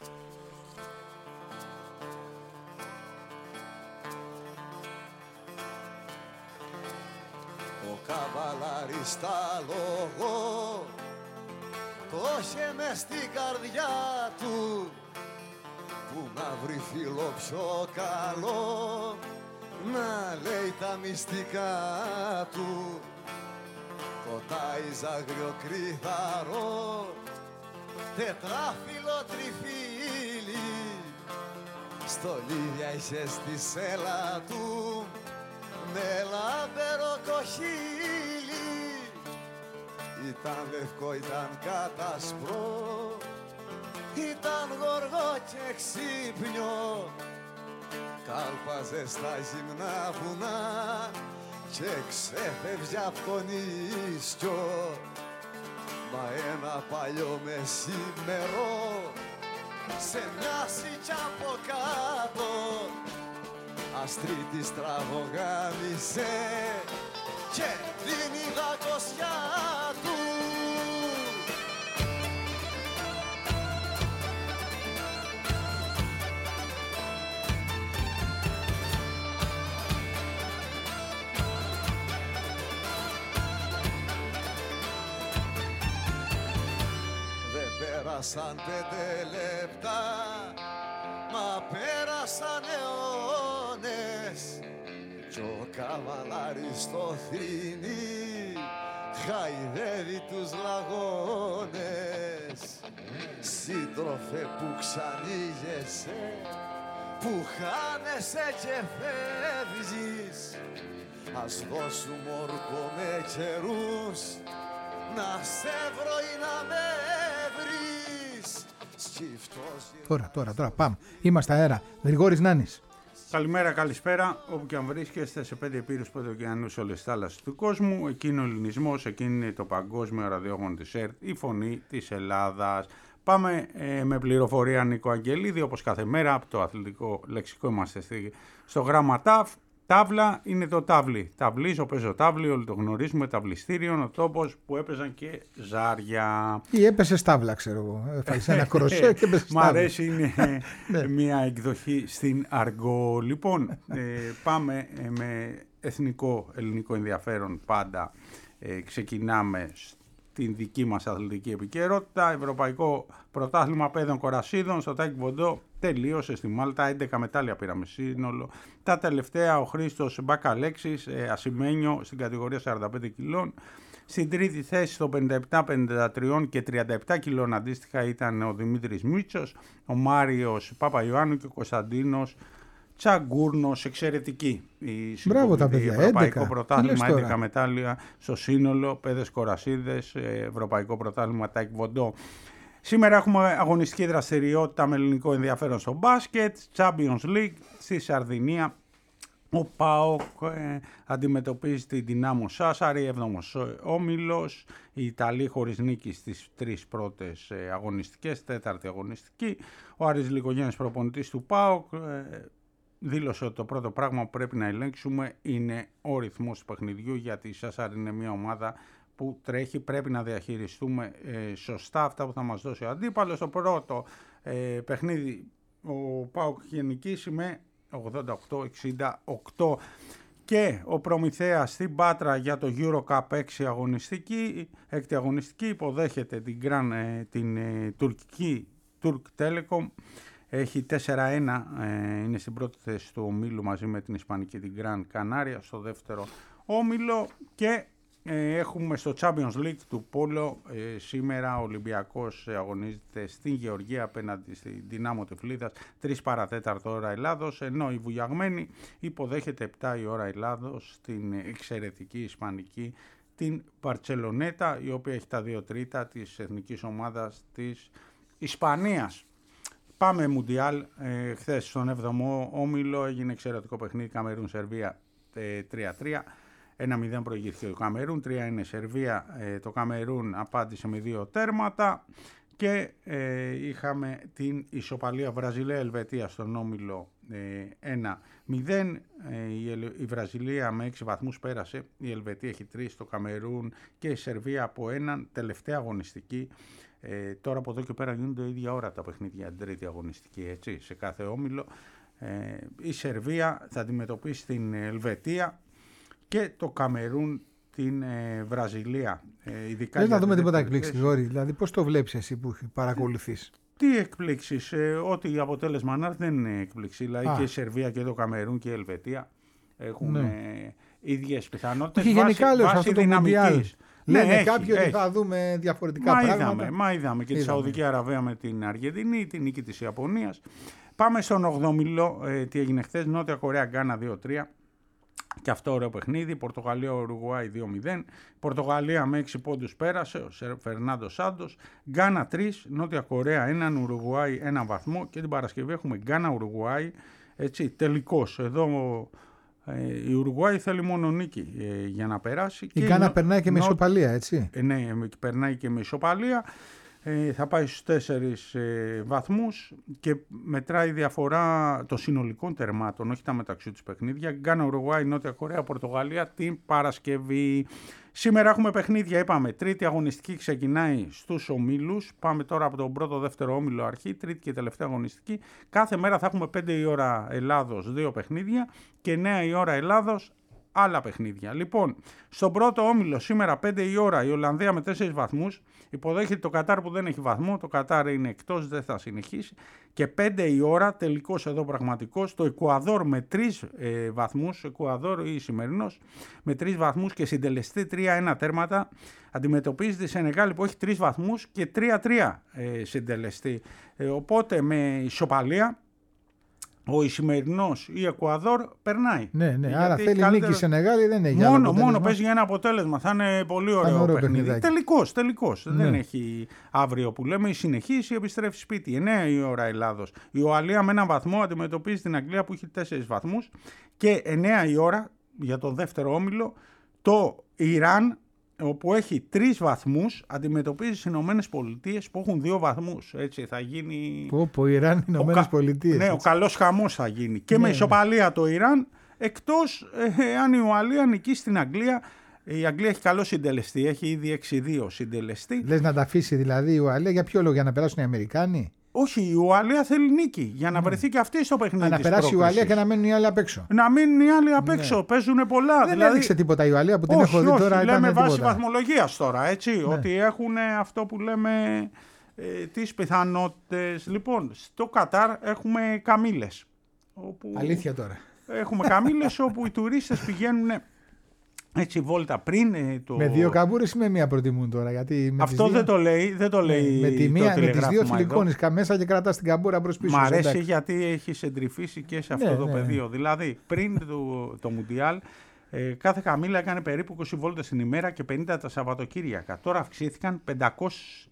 Ο καβαλάρης τα λόγο το είχε μες στην καρδιά του, που να βρει φίλο πιο καλό να λέει τα μυστικά του. Το τάιζ αγριοκρίδαρο, τετράφυλλο τριφύλι, στολίδια είχε στη σέλα του με λάμπερο κοχύλι. Ήταν λευκό, ήταν κατασπρό, ήταν γοργό και ξύπνιο, κάλπαζε στα γυμνά βουνά και ξέφευγε απ' τον ίσκιο. Μα ένα παλιό μεσημερό σε μοιάζει κι από κάτω Αστρίτη στραβογάμισε και την είδα κοσιά του. Δεν πέρασαν πέντε λεπτά, μα πέρασαν αιώνες, κι ο καβαλάρης στο θρηνί χαϊδεύει τους λαγώνες. Σύντροφε που ξανήγεσαι, που χάνεσαι και φεύγεις, ας δώσουμε όρκο με καιρούς να σε βρω ή να με βρεις. Σκυφτός... Τώρα, τώρα, τώρα, πάμε. Είμαστε αέρα. Γρηγόρης Νάνης. Καλημέρα, καλησπέρα. Όπου και αν βρίσκεστε, σε πέντε επίρρους πρωτοκεανούς όλες τις θάλασσες του κόσμου. Εκείνο ο ελληνισμός, εκείνη είναι το παγκόσμιο ραδιόφωνο της ΕΡΤ, η φωνή της Ελλάδας. Πάμε ε, με πληροφορία Νίκο Αγγελίδη, όπως κάθε μέρα από το αθλητικό λεξικό είμαστε στο γράμμα ΤΑΦ. Τάβλα είναι το τάβλι. Ταυλίζω, παίζω τάβλι, όλοι το γνωρίζουμε. Ταυλιστήριο, ο τόπος που έπαιζαν και ζάρια. Ή έπεσε στάβλα, ξέρω εγώ. Έφαγε ένα κροσέ και έπεσε στάβλα. Μ' αρέσει, είναι μια εκδοχή στην αργό. Λοιπόν, ε, πάμε ε, με εθνικό ελληνικό ενδιαφέρον πάντα. Ε, ξεκινάμε την δική μας αθλητική επικαιρότητα. Ευρωπαϊκό πρωτάθλημα παιδών κορασίδων στο Τάικ Βοντό τελείωσε στη Μάλτα. έντεκα μετάλλια πήραμε σύνολο. Τα τελευταία ο Χρήστος Μπακαλέξης, ε, ασημένιο στην κατηγορία σαράντα πέντε κιλών. Στην τρίτη θέση στο πενήντα επτά πενήντα τρία και τριάντα επτά κιλών αντίστοιχα ήταν ο Δημήτρης Μίτσος, ο Μάριος Παπαϊωάννου και ο Κωνσταντίνος Τσαγκούρνος. Εξαιρετική η Μπράβο τα παιδιά, Ευρωπαϊκό πρωτάθλημα, έντεκα μετάλλια στο σύνολο, παιδες κορασίδες, Ευρωπαϊκό πρωτάθλημα Τάικ Βοντό. Σήμερα έχουμε αγωνιστική δραστηριότητα με ελληνικό ενδιαφέρον στο μπάσκετ, Champions League στη Σαρδινία. Ο ΠΑΟΚ ε, αντιμετωπίζει την Δυνάμο Σάσαρη, έβδομος όμιλος, οι Ιταλοί χωρίς νίκη στις τρεις πρώτες ε, αγωνιστικές, τέταρτη αγωνιστική. Ο Άρης Λικογέννης, προπονητής του ΠΑΟΚ, ε, δήλωσε ότι το πρώτο πράγμα που πρέπει να ελέγξουμε είναι ο ρυθμός του παιχνιδιού, γιατί η Σάσαρη είναι μια ομάδα που τρέχει, πρέπει να διαχειριστούμε ε, σωστά αυτά που θα μας δώσει ο αντίπαλος. Το πρώτο ε, παιχνίδι ο ΠΑΟΚ είχε νικήσει με ογδόντα οκτώ εξήντα οκτώ. Και ο Προμηθέας στην Πάτρα για το EuroCup έξι αγωνιστική, έκτη αγωνιστική, υποδέχεται την, Grand, την ε, τουρκική Turk Telecom. Έχει τέσσερα ένα, ε, είναι στην πρώτη θέση του ομίλου μαζί με την Ισπανική την Grand Canaria στο δεύτερο όμιλο. Και ε, έχουμε στο Champions League του Πόλο ε, σήμερα ο Ολυμπιακός αγωνίζεται στην Γεωργία απέναντι στην Δυνάμο Τυφλίδας τρεις παρατέταρτο ώρα Ελλάδος, ενώ η Βουλιαγμένη υποδέχεται επτά η ώρα Ελλάδος στην εξαιρετική Ισπανική την Μπαρτσελονέτα, η οποία έχει τα δύο τρίτα της εθνικής ομάδας της Ισπανίας. Πάμε Μουντιάλ, ε, χθες στον έβδομο όμιλο έγινε εξαιρετικό παιχνίδι Καμερούν-Σερβία ε, τρία τρία. ένα μηδέν προηγήθηκε το Καμερούν, τρία είναι Σερβία, ε, το Καμερούν απάντησε με δύο τέρματα και ε, είχαμε την ισοπαλία Βραζιλία-Ελβετία στον όμιλο ε, ένα μηδέν, ε, η, η Βραζιλία με έξι βαθμούς πέρασε, η Ελβετία έχει τρεις, το Καμερούν και η Σερβία από έναν, τελευταία αγωνιστική. Ε, τώρα από εδώ και πέρα γίνονται ίδια ώρα τα παιχνίδια, την τρίτη αγωνιστική, έτσι, σε κάθε όμιλο. Ε, η Σερβία θα αντιμετωπίσει την Ελβετία και το Καμερούν την ε, Βραζιλία. Ε, ειδικά Θες να δούμε τίποτα εκπλήξεις, Γόρη, δηλαδή πώς το βλέπεις εσύ που παρακολουθείς? Τι εκπλήξεις, ε, ό,τι αποτέλεσμα να δεν είναι εκπλήξη, δηλαδή Α. και η Σερβία και το Καμερούν και η Ελβετία έχουν Ναι. ε, ίδιες πιθανότητες. Όχι, γενικά λέω σε αυτό το Μουντιάλ. Λένε Ναι, έχει, κάποιοι έχει. ότι θα δούμε διαφορετικά Μα πράγματα. είδαμε, μα είδαμε και Είδαμε. τη Σαουδική Αραβία με την Αργεντινή, την νίκη της Ιαπωνίας. Πάμε στον ογδόμιλο, ε, τι έγινε χθες, Νότια Κορέα Γκάνα δύο τρία. Και αυτό ωραίο παιχνίδι, Πορτογαλία Ουρουγουάη δύο μηδέν, Πορτογαλία με έξι πόντους πέρασε, ο Φερνάντο Σάντος, Γκάνα τρία, Νότια Κορέα ένα, Ουρουγουάη ένα βαθμό και την Παρασκευή έχουμε Γκάνα Ουρουγουάη, έτσι, τελικός. Εδώ ε, η Ουρουγουάη θέλει μόνο νίκη ε, για να περάσει. Η Γκάνα νο... περνάει και με νο... ισοπαλία, έτσι. Ε, ναι, περνάει και με ισοπαλία. Ε, θα πάει στους τέσσερις ε, βαθμούς και μετράει διαφορά των συνολικών τερμάτων, όχι τα μεταξύ τους παιχνίδια. Γκάνα, Ουρουγουάη, Νότια Κορέα, Πορτογαλία την Παρασκευή. Σήμερα έχουμε παιχνίδια, είπαμε. Τρίτη αγωνιστική ξεκινάει στους ομίλους. Πάμε τώρα από τον πρώτο, δεύτερο όμιλο αρχή, τρίτη και τελευταία αγωνιστική. Κάθε μέρα θα έχουμε πέντε η ώρα Ελλάδος, δύο παιχνίδια και εννιά η ώρα Ελλάδος, άλλα παιχνίδια. Λοιπόν, στον πρώτο όμιλο σήμερα πέντε η ώρα η Ολλανδία με τέσσερις βαθμούς υποδέχεται το Κατάρ που δεν έχει βαθμό. Το Κατάρ είναι εκτός, δεν θα συνεχίσει. Και πέντε η ώρα τελικός εδώ πραγματικός το Εκουαδόρ με τρεις ε, βαθμούς. Εκουαδόρ ή σημερινός με τρεις βαθμούς και συντελεστή τρία ένα τέρματα. Αντιμετωπίζει τη Σενεγάλη που έχει τρεις βαθμούς και τρία τρία ε, συντελεστή. Ε, οπότε με ισοπαλία ο Ισημερινός ή Εκουαδόρ περνάει. Ναι, ναι. Γιατί άρα θέλει καλύτερο... νίκη Σενεγάλη, δεν έχει μόνο, άλλο μόνο παίζει για ένα αποτέλεσμα. Θα είναι πολύ ωραίο, ωραίο παιχνίδι. Τελικός, τελικός. Ναι. Δεν έχει αύριο που λέμε. Η συνεχής ή επιστρέφει σπίτι. εννιά η ώρα Ελλάδος. Η Ουαλία με έναν βαθμό αντιμετωπίζει την Αγγλία που έχει τέσσερις βαθμούς. Και εννιά η ώρα για το δεύτερο όμιλο το Ιράν, όπου έχει τρεις βαθμούς, αντιμετωπίζει τις Ηνωμένες Πολιτείες που έχουν δύο βαθμούς. Έτσι θα γίνει... Πω πω, Ιράν, Ηνωμένες Πολιτείες. Ναι, έτσι. Ο καλός χαμός θα γίνει. Και ναι, με ισοπαλία ναι. το Ιράν, εκτός ε, αν η Ουαλία νικήσει στην Αγγλία. Η Αγγλία έχει καλό συντελεστή, έχει ήδη έξι δύο συντελεστή. Λες να τα αφήσει δηλαδή η Ουαλία, για ποιο λόγο, για να περάσουν οι Αμερικάνοι? Όχι, η Ουαλία θέλει νίκη για να βρεθεί και αυτή στο παιχνίδι. Να περάσει η Ουαλία και να μείνουν οι άλλοι απ' έξω. Να μείνουν οι άλλοι απ' έξω. Ναι. Παίζουν πολλά. Δεν δηλαδή... έδειξε τίποτα η Ουαλία που την όχι, έχω δει όχι, τώρα. Λέμε βάση τίποτα. βαθμολογίας τώρα. Έτσι, ναι. Ότι έχουν αυτό που λέμε ε, τις πιθανότητες. Λοιπόν, στο Κατάρ έχουμε καμήλες. Όπου... Αλήθεια τώρα. Έχουμε καμήλες όπου οι τουρίστες πηγαίνουν. Έτσι βόλτα πριν το... Με δύο καμπούρες ή με μία προτιμούν τώρα? Γιατί με αυτό δύο... δεν το λέει, δεν το λέει με, τη μία, το με τις δύο θηλυκώνεις μέσα και κρατάς την καμπούρα προς πίσω. Μ' αρέσει εντάξει. Γιατί έχει εντρυφήσει και σε αυτό ναι, το ναι, πεδίο. Ναι. Δηλαδή πριν το, το Μουντιάλ ε, κάθε καμήλα έκανε περίπου είκοσι βόλτες την ημέρα και πενήντα τα Σαββατοκύριακα. Τώρα αυξήθηκαν πεντακόσιες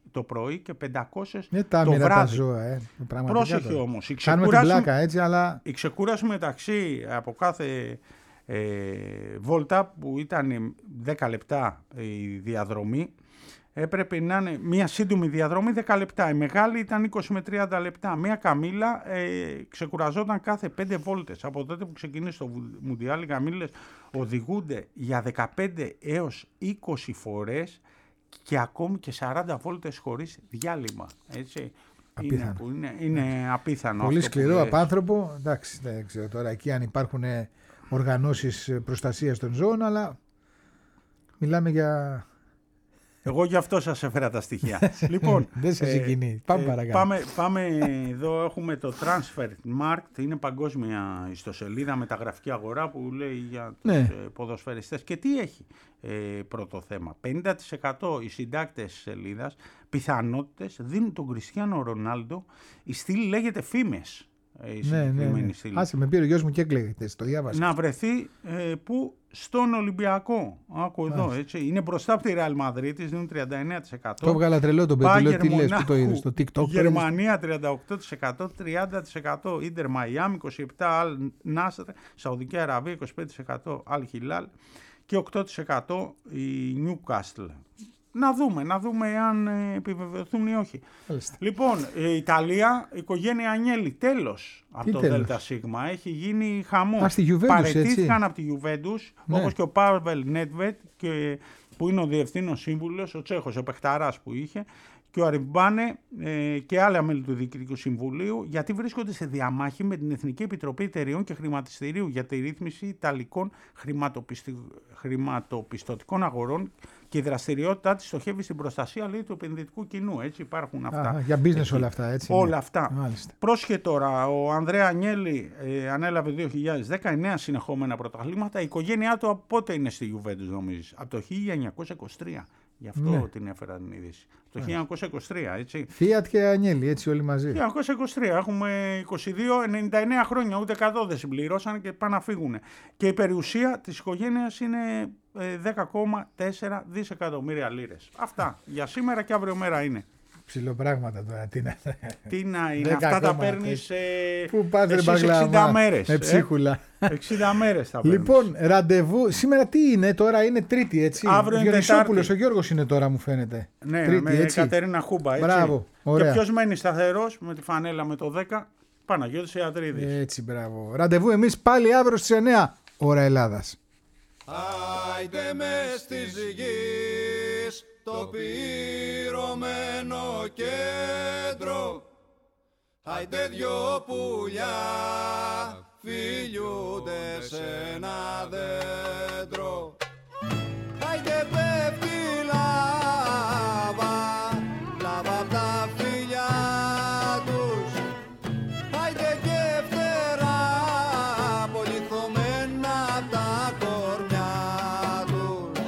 το πρωί και πεντακόσιες Είναι τα το μοίρα τα βράδυ. ζώα, ε. Πρόσεχε όμως. Κάνουμε την πλάκα έτσι, αλλά... Η ξεκούραση μεταξύ από κάθε ε, βόλτα που ήταν δέκα λεπτά η διαδρομή, έπρεπε να είναι μια σύντομη διαδρομή δέκα λεπτά. Η μεγάλη ήταν είκοσι με τριάντα λεπτά. Μια καμήλα ε, ξεκουραζόταν κάθε πέντε βόλτες. Από τότε που ξεκίνησε το Μουντιάλ, οι καμήλες οδηγούνται για δεκαπέντε έως είκοσι φορές και ακόμη και σαράντα βόλτες χωρίς διάλειμμα. Έτσι. Απίθανο. Είναι, είναι, είναι απίθανο. Πολύ αυτό σκληρό απάνθρωπο. Εντάξει, δεν ξέρω τώρα εκεί αν υπάρχουν οργανώσεις προστασίας των ζώων, αλλά μιλάμε για... Εγώ γι' αυτό σας έφερα τα στοιχεία. Λοιπόν, δεν σε συγκινεί. Πάμε ε, παρακάτω. Πάμε, πάμε εδώ, έχουμε το Transfermarkt, είναι παγκόσμια ιστοσελίδα, μεταγραφική αγορά που λέει για τους ναι. ποδοσφαιριστές. Και τι έχει ε, πρώτο θέμα. πενήντα τοις εκατό οι συντάκτες της σελίδας πιθανότητες δίνουν τον Κριστιάνο Ρονάλντο, η στήλη λέγεται φήμες. Η ναι, ναι, ναι. Άσε, με πήρε ο γιος μου και έκλαιγε, το διάβασα. Να βρεθεί ε, που στον Ολυμπιακό. Άκου εδώ, έτσι. Είναι μπροστά από τη Real Madrid, της δίνουν τριάντα εννέα τοις εκατό. Το έβγαλα τρελό τον παιδί, τι λες που το είδες στο TikTok. Γερμανία τριάντα οκτώ τοις εκατό, τριάντα τοις εκατό Ίντερ Μαϊάμι, είκοσι επττά τοις εκατό Αλ Νάσρ, Σαουδική Αραβία, είκοσι πέντε τοις εκατό Αλ Χιλάλ και οκτώ τοις εκατό η Νιούκαστλ. Να δούμε, να δούμε αν ε, επιβεβαιωθούν ή όχι. Έλαστε. Λοιπόν, η Ιταλία, η οικογένεια Ανιέλη, τέλος από το ΔΣ. Έχει γίνει χαμό. Παραιτήθηκαν από τη Γιουβέντους, ναι. όπως και ο Πάβελ Νέντβετ, που είναι ο διευθύνος σύμβουλος, ο Τσέχος, ο παιχταράς που είχε, και ο Αριμπάνε ε, και άλλα μέλη του Διοικητικού Συμβουλίου, γιατί βρίσκονται σε διαμάχη με την Εθνική Επιτροπή Εταιρεών και Χρηματιστηρίου για τη ρύθμιση Ιταλικών χρηματοπιστωτικών αγορών και η δραστηριότητά της στοχεύει στην προστασία, λέει, του επενδυτικού κοινού. Έτσι υπάρχουν αυτά. Α, για business έτσι, όλα αυτά, έτσι. Όλα ναι. αυτά. Μάλιστα. Πρόσχε τώρα, ο Ανδρέα Ανιέλη ε, ανέλαβε δύο χιλιάδες δέκα, εννέα συνεχόμενα πρωταθλήματα. Η οικογένειά του από πότε είναι στη Γιουβέντους, νομίζεις? Από το χίλια εννιακόσια είκοσι τρία. Γι' αυτό ναι. την έφερα την είδηση. Το χίλια εννιακόσια είκοσι τρία, έτσι. Fiat και Ανιέλη, έτσι όλοι μαζί. χίλια εννιακόσια είκοσι τρία. Έχουμε είκοσι δύο, ενενήντα εννέα χρόνια, ούτε εκατό δεν συμπληρώσαν και πάνε να φύγουν. Και η περιουσία της οικογένειας είναι δέκα κόμμα τέσσερα δισεκατομμύρια λίρες. Αυτά για σήμερα και αύριο μέρα είναι. Ψιλοπράγματα τώρα. Τι να, τι να είναι, αυτά τα παίρνεις σε εξήντα μέρες. Με ψίχουλα. Ε? εξήντα μέρες τα παίρνεις. Λοιπόν, ραντεβού. Σήμερα τι είναι τώρα, είναι Τρίτη, έτσι. Αύριο είναι Τετάρτη. Ο Γιώργος είναι τώρα, μου φαίνεται. Ναι, Τρίτη, με έτσι. Κατερίνα Χούμπα. Έτσι. Μπράβο, ωραία. Και ποιος μένει σταθερός με τη φανέλα με το δέκα, Παναγιώτης Ιατρίδης. Έτσι, μπράβο. Ραντεβού εμείς πάλι αύριο στις εννέα ώρα Ελλάδας. Άιτε μες της γης το πυρωμένο κέντρο, άιτε δυο πουλιά φιλιούνται σε ένα δέντρο, άιτε πέφτει λάβα, λάβα απ' τα φιλιά τους, άιτε και φτερά πολυθωμένα απ' τα κορμιά τους.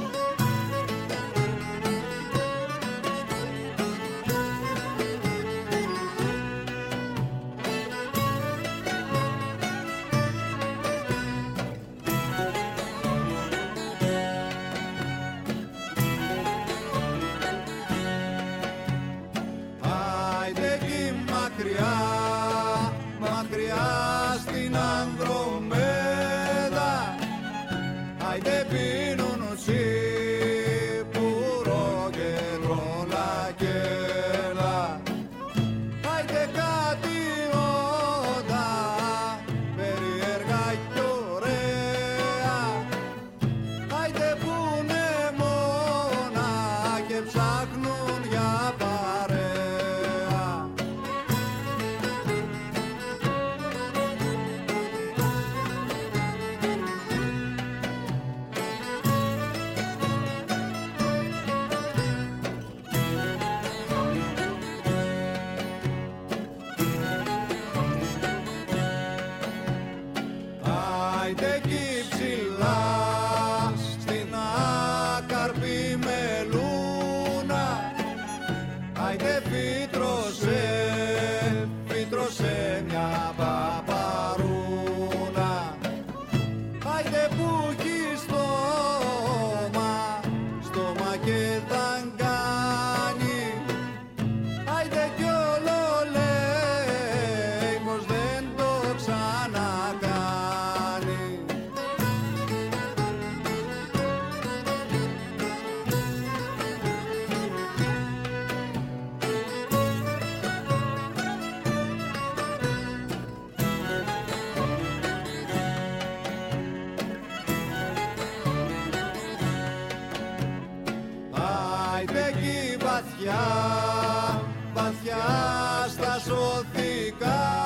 βαθιά, βαθιά στα σωθικά.